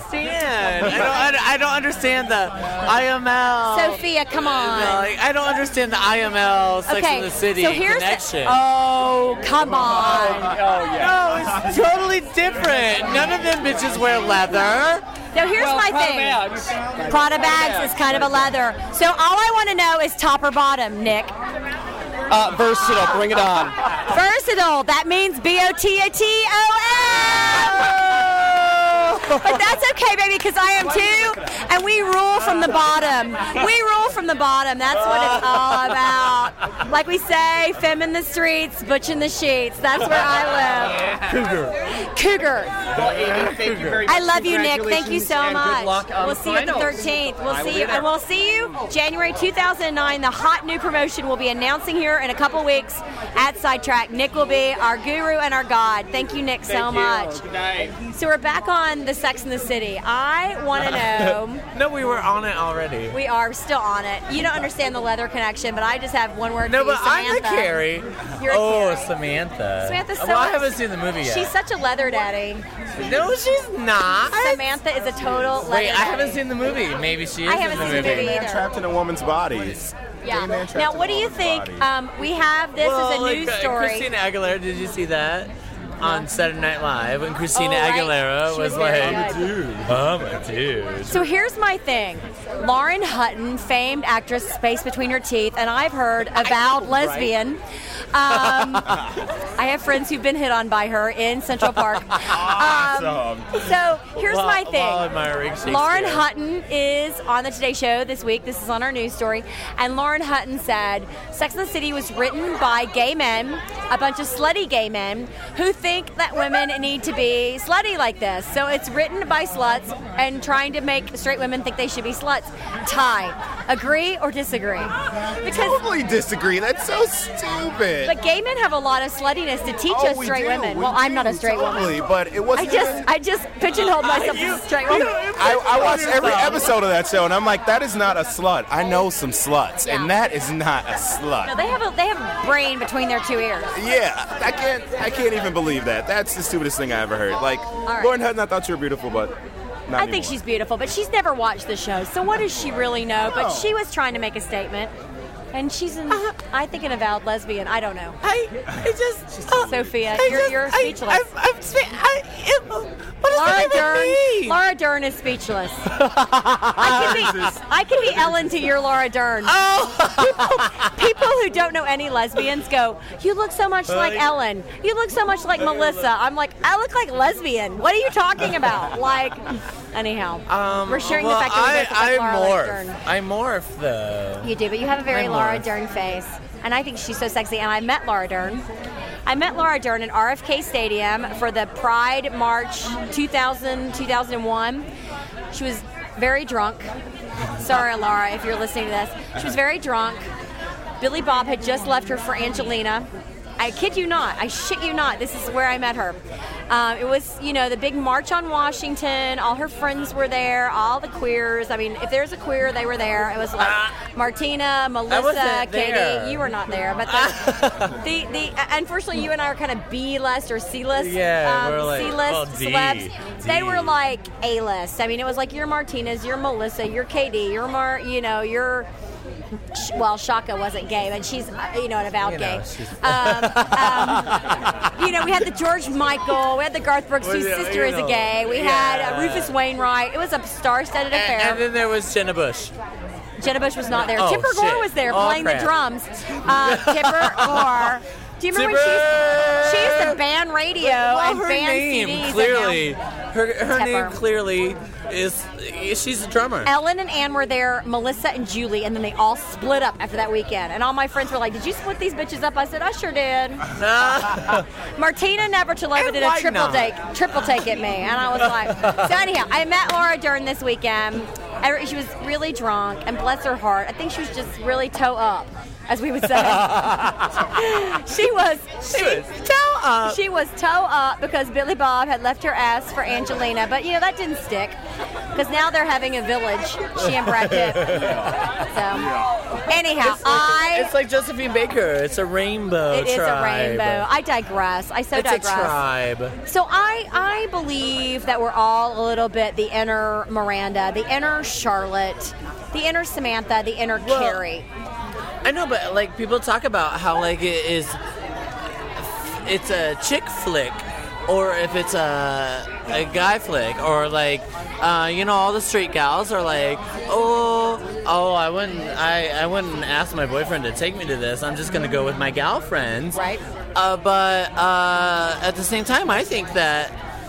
I don't understand the IML. Sophia, come on. I don't understand the IML Sex and the City connection. Oh, come on. Oh, yeah. No, it's totally different. None of them bitches wear leather. Now, here's my thing. Prada bags is kind of a leather. So all I want to know is top or bottom, Nick. Versatile, bring it on. Versatile. That means BOTATOL. But that's okay, baby, because I am too, and we rule from the bottom. We rule from the bottom. That's what it's all about. Like we say, femme in the streets, butch in the sheets. That's where I live. Cougar. Well, Amy, thank you very much. I love you, Nick. Thank you so And much. good luck on We'll see you at the finals. 13th. We'll I will see be you, there. and we'll see you January 2009. The hot new promotion we'll be announcing here in a couple weeks at Sidetrack. Nick will be our guru and our god. Thank you, Nick, so much. Good night. So we're back on the Sex and the City. I want to know. No, we were on it already. We are still on it. You don't understand the leather connection, but I just have one word No, for you, but I'm Samantha. a Carrie. You're a Carrie. Samantha. Samantha's so Well, I haven't seen the movie yet. She's such a leather daddy. No, she's not. Samantha is a total leather Wait, I haven't daddy. seen the movie. Maybe she is I haven't in seen the movie Man either. trapped in a woman's body. Yeah. man trapped Now, in what do a you woman's think? body. We have this as a news story. Christina Aguilera, did you see that? On Saturday Night Live when Christina Oh, right. Aguilera She was was like, very I'm a good. dude. I'm a dude. So here's my thing. Lauren Hutton, famed actress, space between her teeth, and I've heard avowed lesbian. I have friends who've been hit on by her in Central Park. So here's my thing. While admiring Shakespeare. Lauren Hutton is on the Today Show this week. This is on our news story. And Lauren Hutton said, Sex and the City was written by gay men, a bunch of slutty gay men, who think that women need to be slutty like this. So it's written by sluts and trying to make straight women think they should be sluts. Ty, agree or disagree? Because Totally disagree. That's so stupid. but gay men have a lot of sluttiness to teach us we straight do. women. We Well, I'm do, not a straight totally, woman. but it wasn't. I just pigeonholed myself as a straight woman. I watched every episode of that show, and I'm like, that is not a slut. I know some sluts, and that is not a slut. No, they have a brain between their two ears. Yeah, I can't even believe that. That's the stupidest thing I ever heard. Like, right. Lauren Hutton, I thought you were beautiful, but not I think anymore. she's beautiful, but she's never watched the show, so what does she really know? But No. she was trying to make a statement, and she's I think an avowed lesbian. I don't know. Sophia, you're speechless. Laura Dern is speechless. I could be Ellen to your Laura Dern. People who don't know any lesbians go, you look so much like Ellen. You look so much like Melissa. I'm like, I look like lesbian. What are you talking about? Like, anyhow, we're sharing the fact that we both look like Laura Dern. I morph though. You do, but you have a very I Laura morph. Dern face. And I think she's so sexy. And I met Laura Dern. I met Laura Dern in RFK Stadium for the Pride March 2001. She was very drunk. Sorry, Laura, if you're listening to this. She was very drunk. Billy Bob had just left her for Angelina. I kid you not. I shit you not. This is where I met her. It was, the big March on Washington. All her friends were there. All the queers. I mean, if there's a queer, they were there. It was like Martina, Melissa, wasn't Katie. there. You were not there, but the unfortunately, you and I are kind of B-list or C-list. Yeah, we're like, C-list well, D. celebs. They D. were like A-list. I mean, it was like you're Martinez, you're Melissa, you're Katie, you're you're. Well, Shaka wasn't gay, but she's, an avowed gay. We had the George Michael, we had the Garth Brooks, whose sister is a gay. We had Rufus Wainwright. It was a star-studded affair. And then there was Jenna Bush. Jenna Bush was not there. Oh, Tipper Gore shit. was there Oh, playing crap. the drums. Tipper Gore. Do you remember when she used to ban radio and her ban name CDs? clearly, and her Tepper. name clearly is she's a drummer. Ellen and Ann were there, Melissa and Julie, and then they all split up after that weekend. And all my friends were like, "Did you split these bitches up?" I said, "I sure did." Martina Navratilova did a why triple not? take at me, and I was like, so anyhow, I met Laura Dern this weekend. She was really drunk, and bless her heart, I think she was just really toe up, as we would say. She was toe up. She was toe up because Billy Bob had left her ass for Angelina, but that didn't stick because now they're having a village. She and Brad Pitt. So anyhow, It's like Josephine Baker. It's a rainbow. It is a tribe. rainbow. I digress. I It's digress. a tribe. So I believe that we're all a little bit the inner Miranda, the inner Charlotte, the inner Samantha, the inner Carrie. I know, but like people talk about how like it's a chick flick, or if it's a a guy flick, or like, all the straight gals are like, I wouldn't ask my boyfriend to take me to this. I'm just gonna go with my gal friends. Right. But at the same time, I think that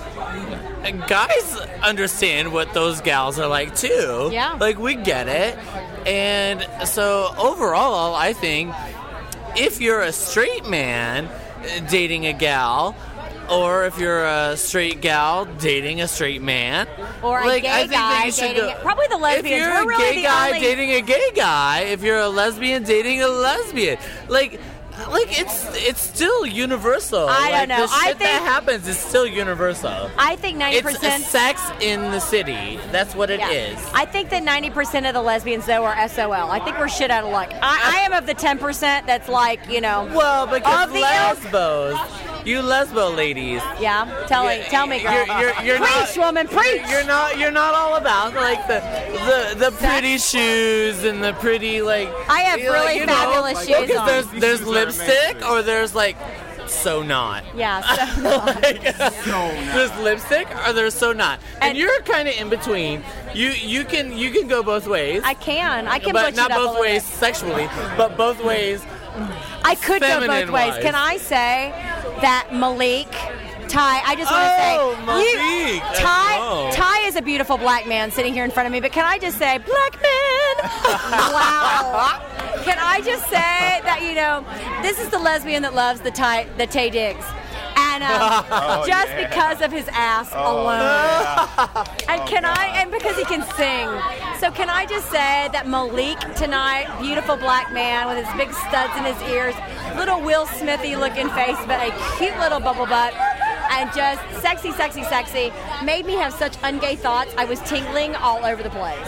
guys understand what those gals are like too. Yeah. Like, we get it. And so overall, I think if you're a straight man dating a gal, or if you're a straight gal dating a straight man, or a gay guy dating probably the lesbians. If you're a gay guy dating a gay guy, if you're a lesbian dating a lesbian, like it's still universal. I don't know. The shit that happens is still universal. I think 90%. It's sex in the city. That's what it is. I think that 90% of the lesbians though are SOL. I think we're shit out of luck. I am of the 10% that's like, Well, because lesbos. You lesbo ladies. Yeah, tell me, girl. You're preach, not, woman, preach. You're not all about like the pretty shoes and the pretty like. I have really fabulous shoes on. There's lipstick, or there's like so not. Yeah, so not. There's lipstick, or there's so not, and you're kind of in between. You can go both ways. I can but butch it not up both a ways bit. sexually, but both ways. I could go both ways. Feminine-wise. Can I say that Malik, Ty, I just want to say, Malik. Ty is a beautiful black man sitting here in front of me, but can I just say, black man? Wow. Can I just say that, this is the lesbian that loves the Tay Diggs. And just because of his ass alone. And because he can sing. So can I just say that Malik tonight, beautiful black man with his big studs in his ears, little Will Smithy looking face, but a cute little bubble butt, and just sexy, sexy, sexy, made me have such ungay thoughts. I was tingling all over the place.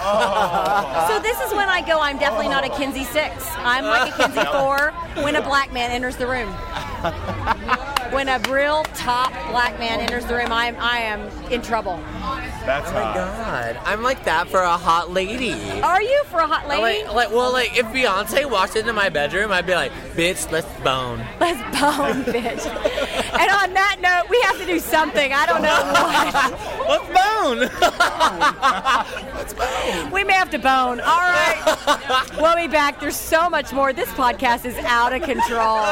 So this is when I go, I'm definitely not a Kinsey 6. I'm like a Kinsey 4 when a black man enters the room. When a real top black man enters the room, I am in trouble. That's hot. God, I'm like that for a hot lady. Are you for a hot lady? Like if Beyonce walked into my bedroom, I'd be like, bitch, let's bone. Let's bone, bitch. And on that note, we have to do something. I don't know what. Let's bone. We may have to bone. All right. We'll be back. There's so much more. This podcast is out of control.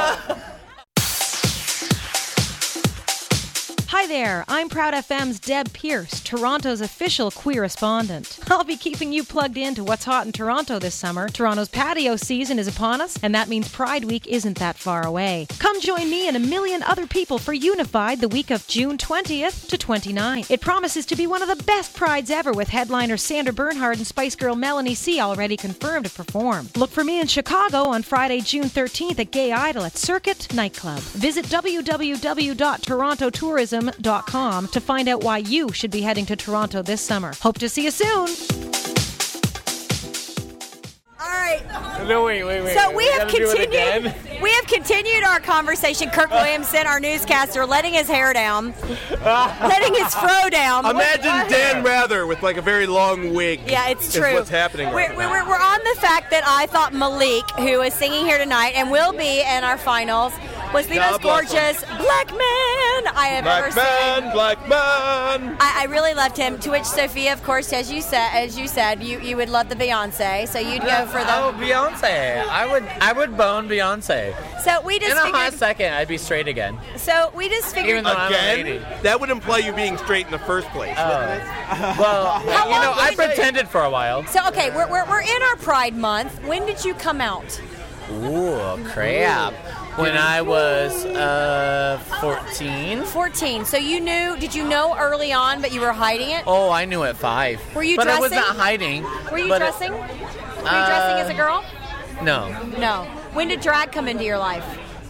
Hi there, I'm Proud FM's Deb Pierce, Toronto's official queer-respondent. I'll be keeping you plugged in to what's hot in Toronto this summer. Toronto's patio season is upon us, and that means Pride Week isn't that far away. Come join me and a million other people for Unified the week of June 20th to 29th. It promises to be one of the best prides ever, with headliner Sandra Bernhard and Spice Girl Melanie C already confirmed to perform. Look for me in Chicago on Friday, June 13th at Gay Idol at Circuit Nightclub. Visit www.torontotourism.com to find out why you should be heading to Toronto this summer. Hope to see you soon. All right. No, wait. So we have continued our conversation. Kirk Williamson, our newscaster, letting his hair down, letting his fro down. Imagine Dan Rather with like a very long wig. Yeah, it's true. Is what's happening right now. We're on the fact that I thought Malik, who is singing here tonight and will be in our finals, was the most gorgeous black man I have ever seen. Black man. I really loved him. To which Sophia, of course, as you said, you would love the Beyonce, so you'd go for the. Oh, Beyonce! I would bone Beyonce. So we just in a hot second, I'd be straight again. So we just figured. Even though I'm a lady. That would imply you being straight in the first place. Well, I pretended for a while. So okay, we're in our Pride Month. When did you come out? Ooh, crap. When I was 14. 14. So did you know early on, but you were hiding it? Oh, I knew at 5. Were you dressing? But I was not hiding. Were you dressing? Were you dressing as a girl? No. No. When did drag come into your life?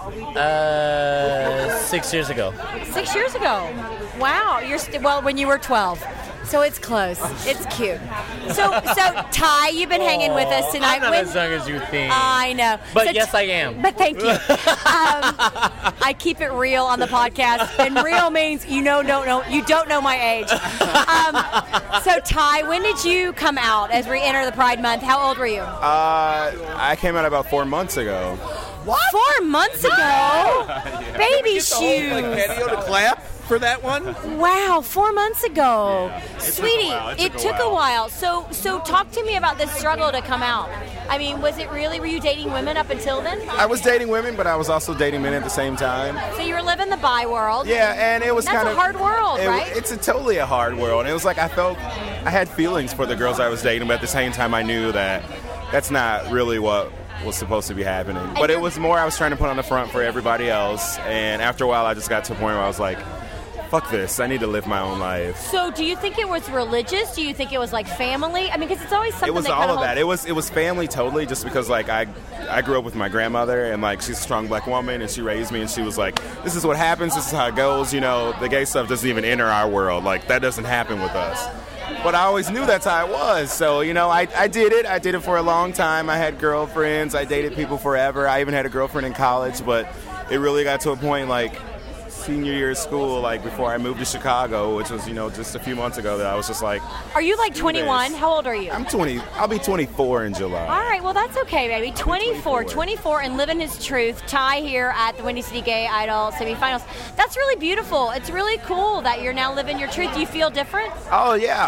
6 years ago. 6 years ago. Wow. When you were 12. So it's close. It's cute. So Ty, you've been hanging with us tonight. I'm not as young as you think. I know. But yes, I am. But thank you. I keep it real on the podcast, and real means you don't know my age. So Ty, when did you come out as we enter the Pride Month? How old were you? I came out about 4 months ago. What? 4 months ago? Baby shoes. Patio to clap for that one. Wow, 4 months ago. Sweetie, It took a while. So talk to me about this struggle to come out. I mean, were you dating women up until then? I was dating women, but I was also dating men at the same time. So you were living the bi world. Yeah, and it was That's kind of a hard world, right? It's totally a hard world. And it was like I had feelings for the girls I was dating, but at the same time I knew that that's not really what was supposed to be happening. But it was more I was trying to put on the front for everybody else. And after a while, I just got to a point where I was like, fuck this. I need to live my own life. So do you think it was religious? Do you think it was like family? I mean, because it's always something It was that all kind of that. It was family totally, just because like I grew up with my grandmother, and like she's a strong black woman, and she raised me, and she was like, this is what happens, this is how it goes. You know, the gay stuff doesn't even enter our world. Like that doesn't happen with us. But I always knew that's how it was. So, you know, I did it. I did it for a long time. I had girlfriends. I dated people forever. I even had a girlfriend in college. But it really got to a point, like, senior year of school, like, before I moved to Chicago, which was, you know, just a few months ago, that I was just like... Are you, like, 21? How old are you? I'm 20. I'll be 24 in July. All right, well, that's okay, baby. 24 and living his truth. Ty here at the Windy City Gay Idol semifinals. That's really beautiful. It's really cool that you're now living your truth. Do you feel different? Oh, yeah.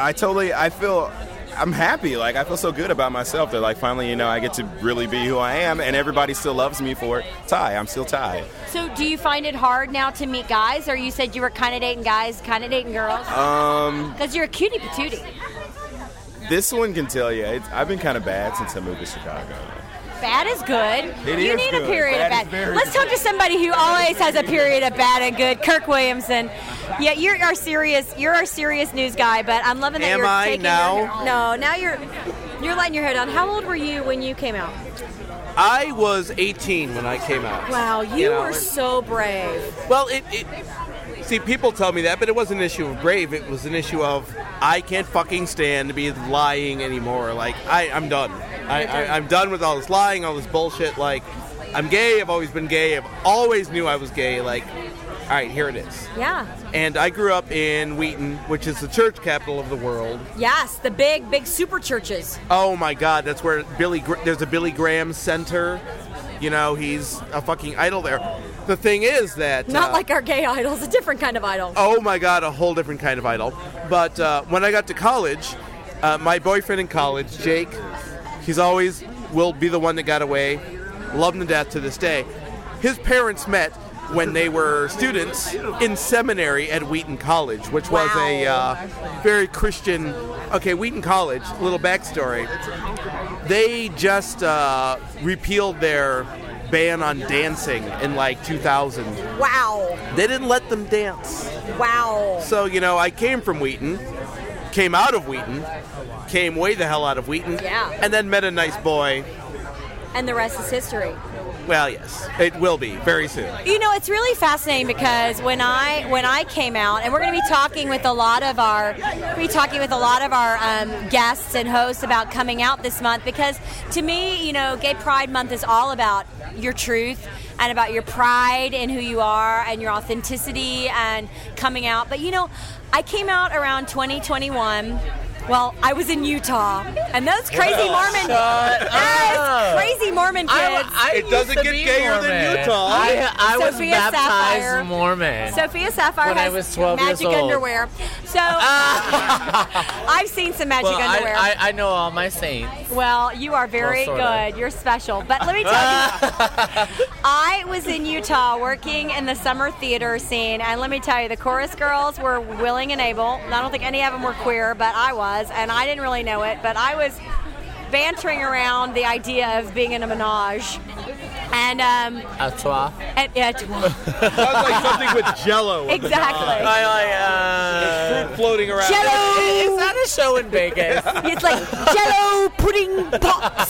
I'm happy. Like, I feel so good about myself that, like, finally, you know, I get to really be who I am, and everybody still loves me for it. Ty. I'm still Ty. So do you find it hard now to meet guys, or you said you were kind of dating guys, kind of dating girls? Because you're a cutie patootie. This one can tell you, I've been kind of bad since I moved to Chicago. Bad is good. You need good. a period Bad of is bad. very Let's talk to somebody who always has a period of bad and good. Kirk Williamson. Yeah, you're our serious news guy, but I'm loving that you're taking now you're letting your hair down. How old were you when you came out? I was 18 when I came out. Wow, you were so brave. Well, see, people tell me that, but it wasn't an issue of brave. It was an issue of I can't fucking stand to be lying anymore. Like, I'm done. I'm done with all this lying, all this bullshit. Like, I'm gay. I've always been gay. I've always knew I was gay. Like, all right, here it is. Yeah. And I grew up in Wheaton, which is the church capital of the world. Yes, the big super churches. Oh, my God. That's where there's a Billy Graham Center. You know, he's a fucking idol there. The thing is that... Not like our gay idols, a different kind of idol. Oh, my God, a whole different kind of idol. But when I got to college, my boyfriend in college, Jake, he's always will be the one that got away. Love him to death to this day. His parents met when they were students in seminary at Wheaton College, which was a very Christian... Okay, Wheaton College, a little backstory. They just repealed their ban on dancing in like 2000. Wow. They didn't let them dance. Wow. So, you know, I came from Wheaton, came out of Wheaton, came way the hell out of Wheaton, and then met a nice boy. And the rest is history. Well, yes, it will be very soon. You know, it's really fascinating because when I came out, and we're going to be talking with a lot of our guests and hosts about coming out this month, because to me, you know, Gay Pride Month is all about your truth and about your pride in who you are and your authenticity and coming out. But you know, I came out around 2021. Well, I was in Utah, and those crazy Mormon kids. It doesn't get gayer than Utah. I was Sophia baptized Sapphire. Mormon. Sophia Sapphire when has I was 12 magic years old. underwear. So I've seen some magic underwear. I know all my saints. Well, you are very good. You're special. But let me tell you, I was in Utah working in the summer theater scene, and let me tell you, the chorus girls were willing and able. I don't think any of them were queer, but I was, and I didn't really know it, but I was bantering around the idea of being in a menage. And A trois. Sounds like something with Jello. Exactly. There's fruit floating around. Jello. Is that a show in Vegas? It's like Jello pudding pops.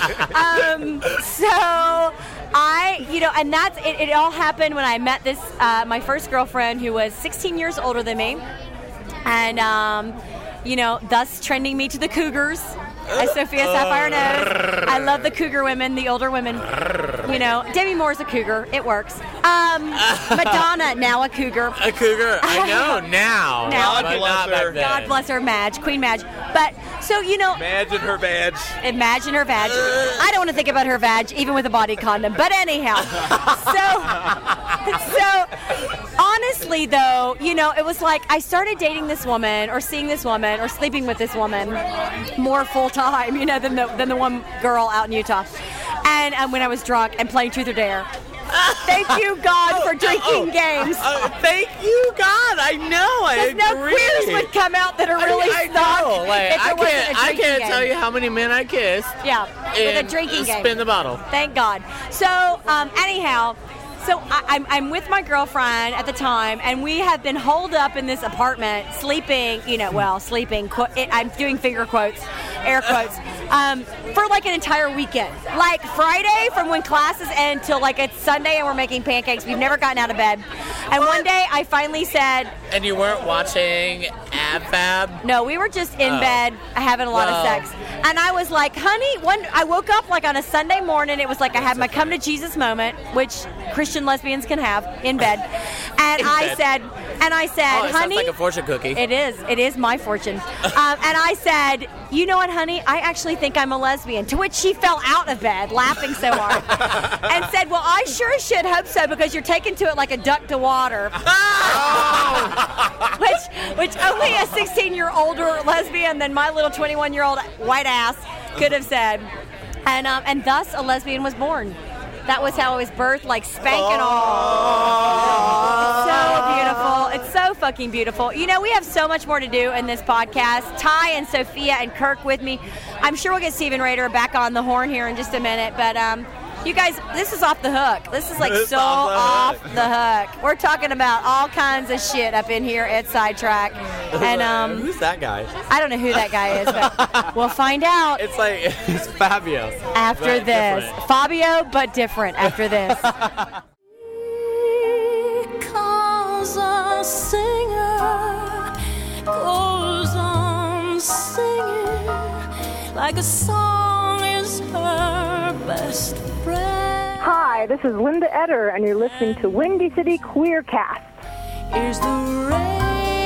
So I, you know, and that's it. It all happened when I met this my first girlfriend, who was 16 years older than me, and you know, thus trending me to the Cougars. As Sophia Sapphire knows, I love the cougar women, the older women. You know, Demi Moore's a cougar. It works. Madonna, now a cougar. A cougar. I know now. God bless her. God bless her, Madge, Queen Madge. But, so, you know. Imagine her badge. Imagine her vag. I don't want to think about her vag, even with a body condom. But anyhow. So on honestly, though, it was like I started dating this woman or seeing this woman or sleeping with this woman more full-time, than the one girl out in Utah. And when I was drunk and playing Truth or Dare. Thank you, God, for drinking games. Thank you, God. I know. I agree. No queers would come out that are really I stuck. know. Like, I can't game. tell you how many men I kissed. Yeah, with a drinking game. Spin the bottle. Thank God. So, anyhow. So I'm with my girlfriend at the time, and we have been holed up in this apartment, sleeping, sleeping. I'm doing finger quotes, air quotes, for like an entire weekend. Like Friday from when classes end till like it's Sunday, and we're making pancakes. We've never gotten out of bed. And one day I finally said... And you weren't watching AbFab? No, we were just in bed having a lot of sex. And I was like, honey, I woke up like on a Sunday morning. It was like I had my come to Jesus moment, which Christian lesbians can have in bed. And I said, it honey, sounds like a fortune cookie. It is my fortune. And I said, you know what, honey, I actually think I'm a lesbian. To which she fell out of bed laughing so hard and said, well, I sure as shit hope so, because you're taking to it like a duck to water. Which only a 16-year-older lesbian than my little 21-year-old white ass could have said. And thus a lesbian was born. That was how I was birthed, like spanking all. It's so beautiful. It's so fucking beautiful. We have so much more to do in this podcast. Ty and Sophia and Kirk with me. I'm sure we'll get Stephen Rader back on the horn here in just a minute. But you guys, this is off the hook. This is like so off the hook. We're talking about all kinds of shit up in here at Sidetrack. And who's that guy? I don't know who that guy is, but we'll find out. It's Fabio. After this. Different. Fabio, but different after this. Because a singer goes on singing like a song is her best friend. Hi, this is Linda Eder, and you're listening to Windy City Queercast. Is the rainbow's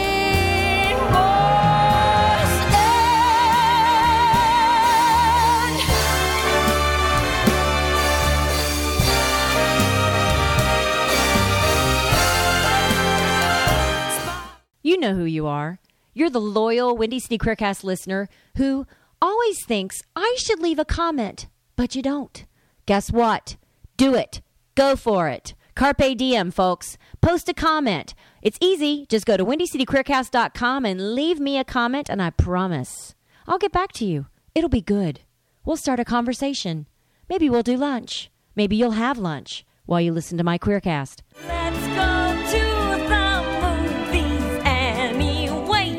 You know who you are. You're the loyal Windy City Queercast listener who always thinks I should leave a comment, but you don't. Guess what? Do it. Go for it. Carpe diem, folks. Post a comment. It's easy. Just go to WindyCityQueercast.com and leave me a comment, and I promise I'll get back to you. It'll be good. We'll start a conversation. Maybe we'll do lunch. Maybe you'll have lunch while you listen to my Queercast. Let's go to the movies anyway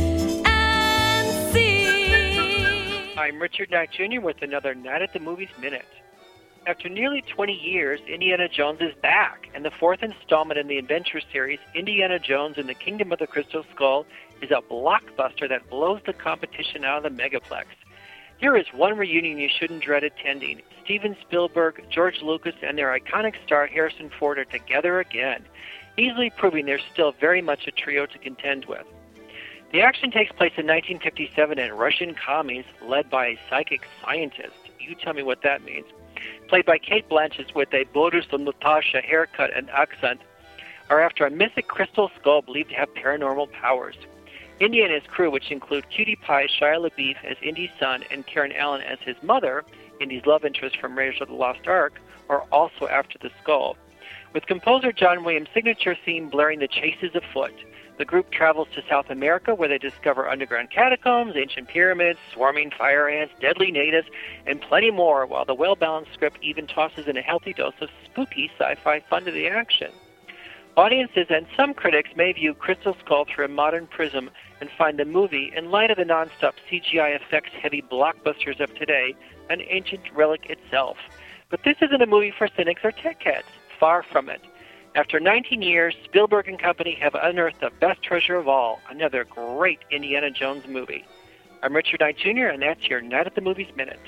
and see. I'm Richard Knight Jr. with another Night at the Movies Minute. After nearly 20 years, Indiana Jones is back, and the fourth installment in the adventure series, Indiana Jones and the Kingdom of the Crystal Skull, is a blockbuster that blows the competition out of the megaplex. Here is one reunion you shouldn't dread attending. Steven Spielberg, George Lucas, and their iconic star Harrison Ford are together again, easily proving they're still very much a trio to contend with. The action takes place in 1957 in Russian commies led by a psychic scientist. You tell me what that means. Played by Kate Blanchett with a Boris and Natasha haircut and accent, are after a mythic crystal skull believed to have paranormal powers. Indy and his crew, which include Cutie Pie Shia LaBeouf as Indy's son and Karen Allen as his mother, Indy's love interest from Raiders of the Lost Ark, are also after the skull. With composer John Williams' signature theme blaring, the chase is afoot. The group travels to South America, where they discover underground catacombs, ancient pyramids, swarming fire ants, deadly natives, and plenty more, while the well-balanced script even tosses in a healthy dose of spooky sci-fi fun to the action. Audiences and some critics may view Crystal Skull through a modern prism and find the movie, in light of the non-stop CGI effects-heavy blockbusters of today, an ancient relic itself. But this isn't a movie for cynics or tech heads. Far from it. After 19 years, Spielberg and company have unearthed the best treasure of all, another great Indiana Jones movie. I'm Richard Knight Jr., and that's your Night at the Movies Minute.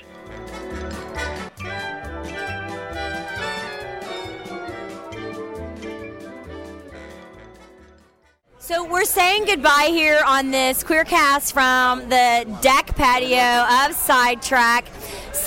So we're saying goodbye here on this Queercast from the deck patio of Sidetrack.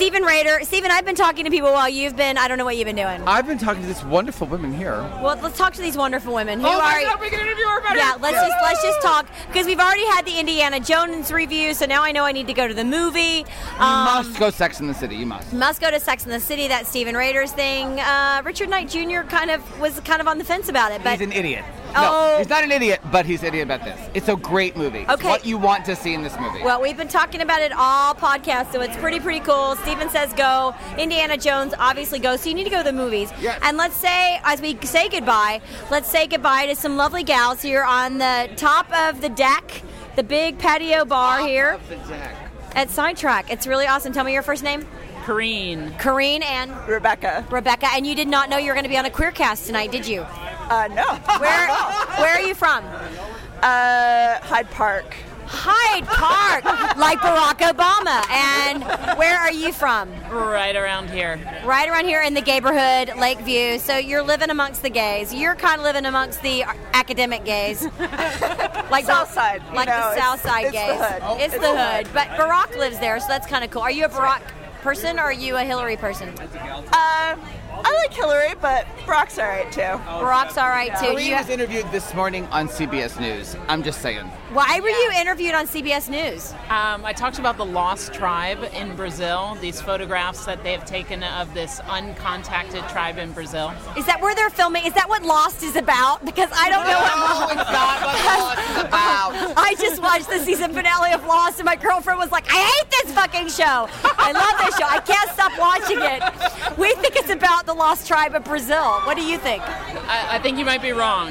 Stephen Rader. Stephen, I've been talking to people while you've been, I don't know what you've been doing. I've been talking to these wonderful women here. Well, let's talk to these wonderful women. Who Oh my are God, we can interview everybody. Yeah, let's just talk, because we've already had the Indiana Jones review, so now I know I need to go to the movie. You must go Sex in the City. You must. Must go to Sex in the City. That's Stephen Rader's thing. Richard Knight Jr. was kind of on the fence about it, but He's an idiot. Oh. No, he's not an idiot, but he's an idiot about this. It's a great movie. It's Okay. what you want to see in this movie. Well, we've been talking about it all podcast, so it's pretty cool. Steven says go. Indiana Jones obviously goes, so you need to go to the movies. Yes. And let's say, as we say goodbye, let's say goodbye to some lovely gals here on the top of the deck, the big patio bar here at Sidetrack. It's really awesome. Tell me your first name. Corrine and Rebecca. And you did not know you were going to be on a Queercast tonight, did you? No. Where are you from? Hyde Park. Hyde Park, like Barack Obama. And where are you from? Right around here. Right around here in the Gayborhood, Lakeview. So you're living amongst the gays. You're kind of living amongst the academic gays. Like Southside. Like the Southside it's gays. The hood. It's the hood. But Barack lives there, so that's kind of cool. Are you a Barack person or are you a Hillary person? I like Hillary, but Barack's all right too. Barack's all right too. Corrine was interviewed this morning on CBS News. I'm just saying. Why were you interviewed on CBS News? I talked about the lost tribe in Brazil, these photographs that they have taken of this uncontacted tribe in Brazil. Is that where they're filming? Is that what Lost is about? Because I don't know what Lost is about. I just watched the season finale of Lost, and my girlfriend was like, I hate this fucking show. I love this show. I can't stop watching it. We think it's about the lost tribe of Brazil. What do you think? I think you might be wrong.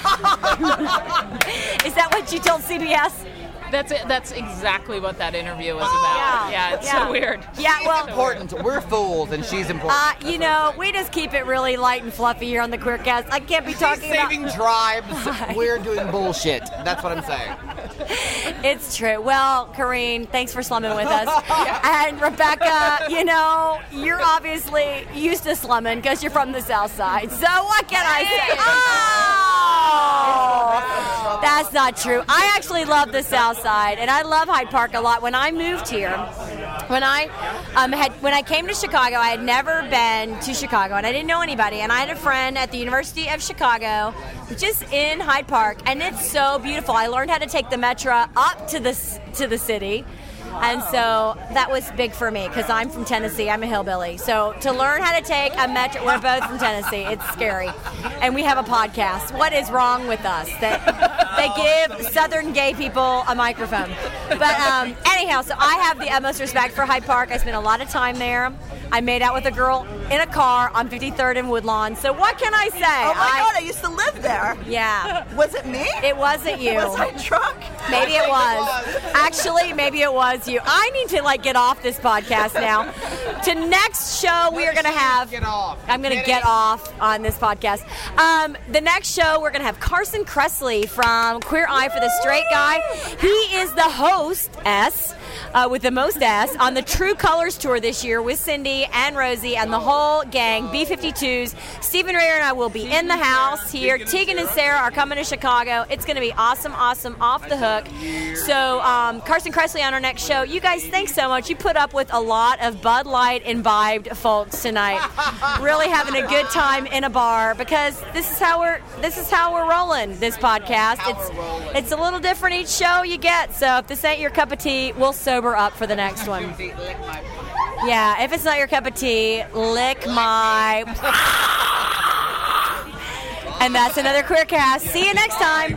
Is that what you told CBS? That's it. That's exactly what that interview was about. Yeah, it's so weird. Yeah, well, important. We're fools, and she's important. We just keep it really light and fluffy here on the Queercast. I can't be talking about saving tribes. We're doing bullshit. That's what I'm saying. It's true. Well, Corrine, thanks for slumming with us. And Rebecca, you're obviously used to slumming because you're from the South Side. So what can I say? Oh, that's not true. I actually love the South Side, and I love Hyde Park a lot. When I moved here, when I came to Chicago, I had never been to Chicago, and I didn't know anybody. And I had a friend at the University of Chicago, which is in Hyde Park, and it's so beautiful. I learned how to take the Metro up to the city. And so that was big for me because I'm from Tennessee. I'm a hillbilly. So to learn how to take a metro, we're both from Tennessee. It's scary. And we have a podcast. What is wrong with us? That they give Southern gay people a microphone. But anyhow, so I have the utmost respect for Hyde Park. I spent a lot of time there. I made out with a girl in a car on 53rd and Woodlawn. So what can I say? Oh my God, I used to live there. Yeah. Was it me? It wasn't you. Was I drunk? Maybe it was. Actually, maybe it was you. I need to get off this podcast now. To next show we are going to have. I'm going to get off on this podcast. The next show we're going to have Carson Kressley from Queer Eye for the Straight Guy. He is the host with the most S on the True Colors tour this year with Cindy and Rosie and the whole gang, B-52s. Stephen Rader and I will be in the house here. Tegan and Sarah are coming to Chicago. It's going to be awesome, off the hook. So Carson Kressley on our next show. You guys, thanks so much. You put up with a lot of Bud Light imbibed folks tonight. Really having a good time in a bar because this is how we're rolling this podcast. It's a little different each show you get. So if this ain't your cup of tea, we'll sober up for the next one. Yeah, if it's not your cup of tea, lick my. And that's another Queercast. See you next time.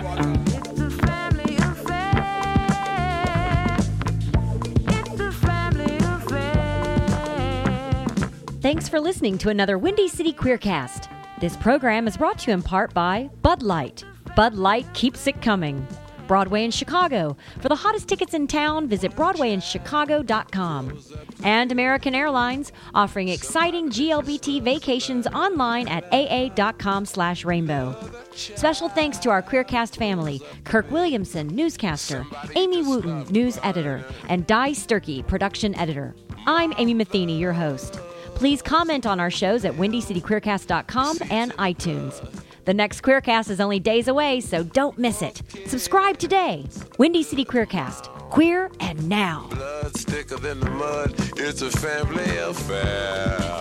Thanks for listening to another Windy City Queercast. This program is brought to you in part by Bud Light. Bud Light keeps it coming. Broadway in Chicago. For the hottest tickets in town, visit BroadwayInChicago.com. And American Airlines, offering exciting GLBT vacations online at aa.com/rainbow. Special thanks to our Queercast family, Kirk Williamson, newscaster, Amy Wooten, news editor, and Di Sturkey, production editor. I'm Amy Matheny, your host. Please comment on our shows at WindyCityQueercast.com and iTunes. The next Queercast is only days away, so don't miss it. Subscribe today. Windy City Queercast. Queer and Now. Blood's thicker than the mud. It's a family affair.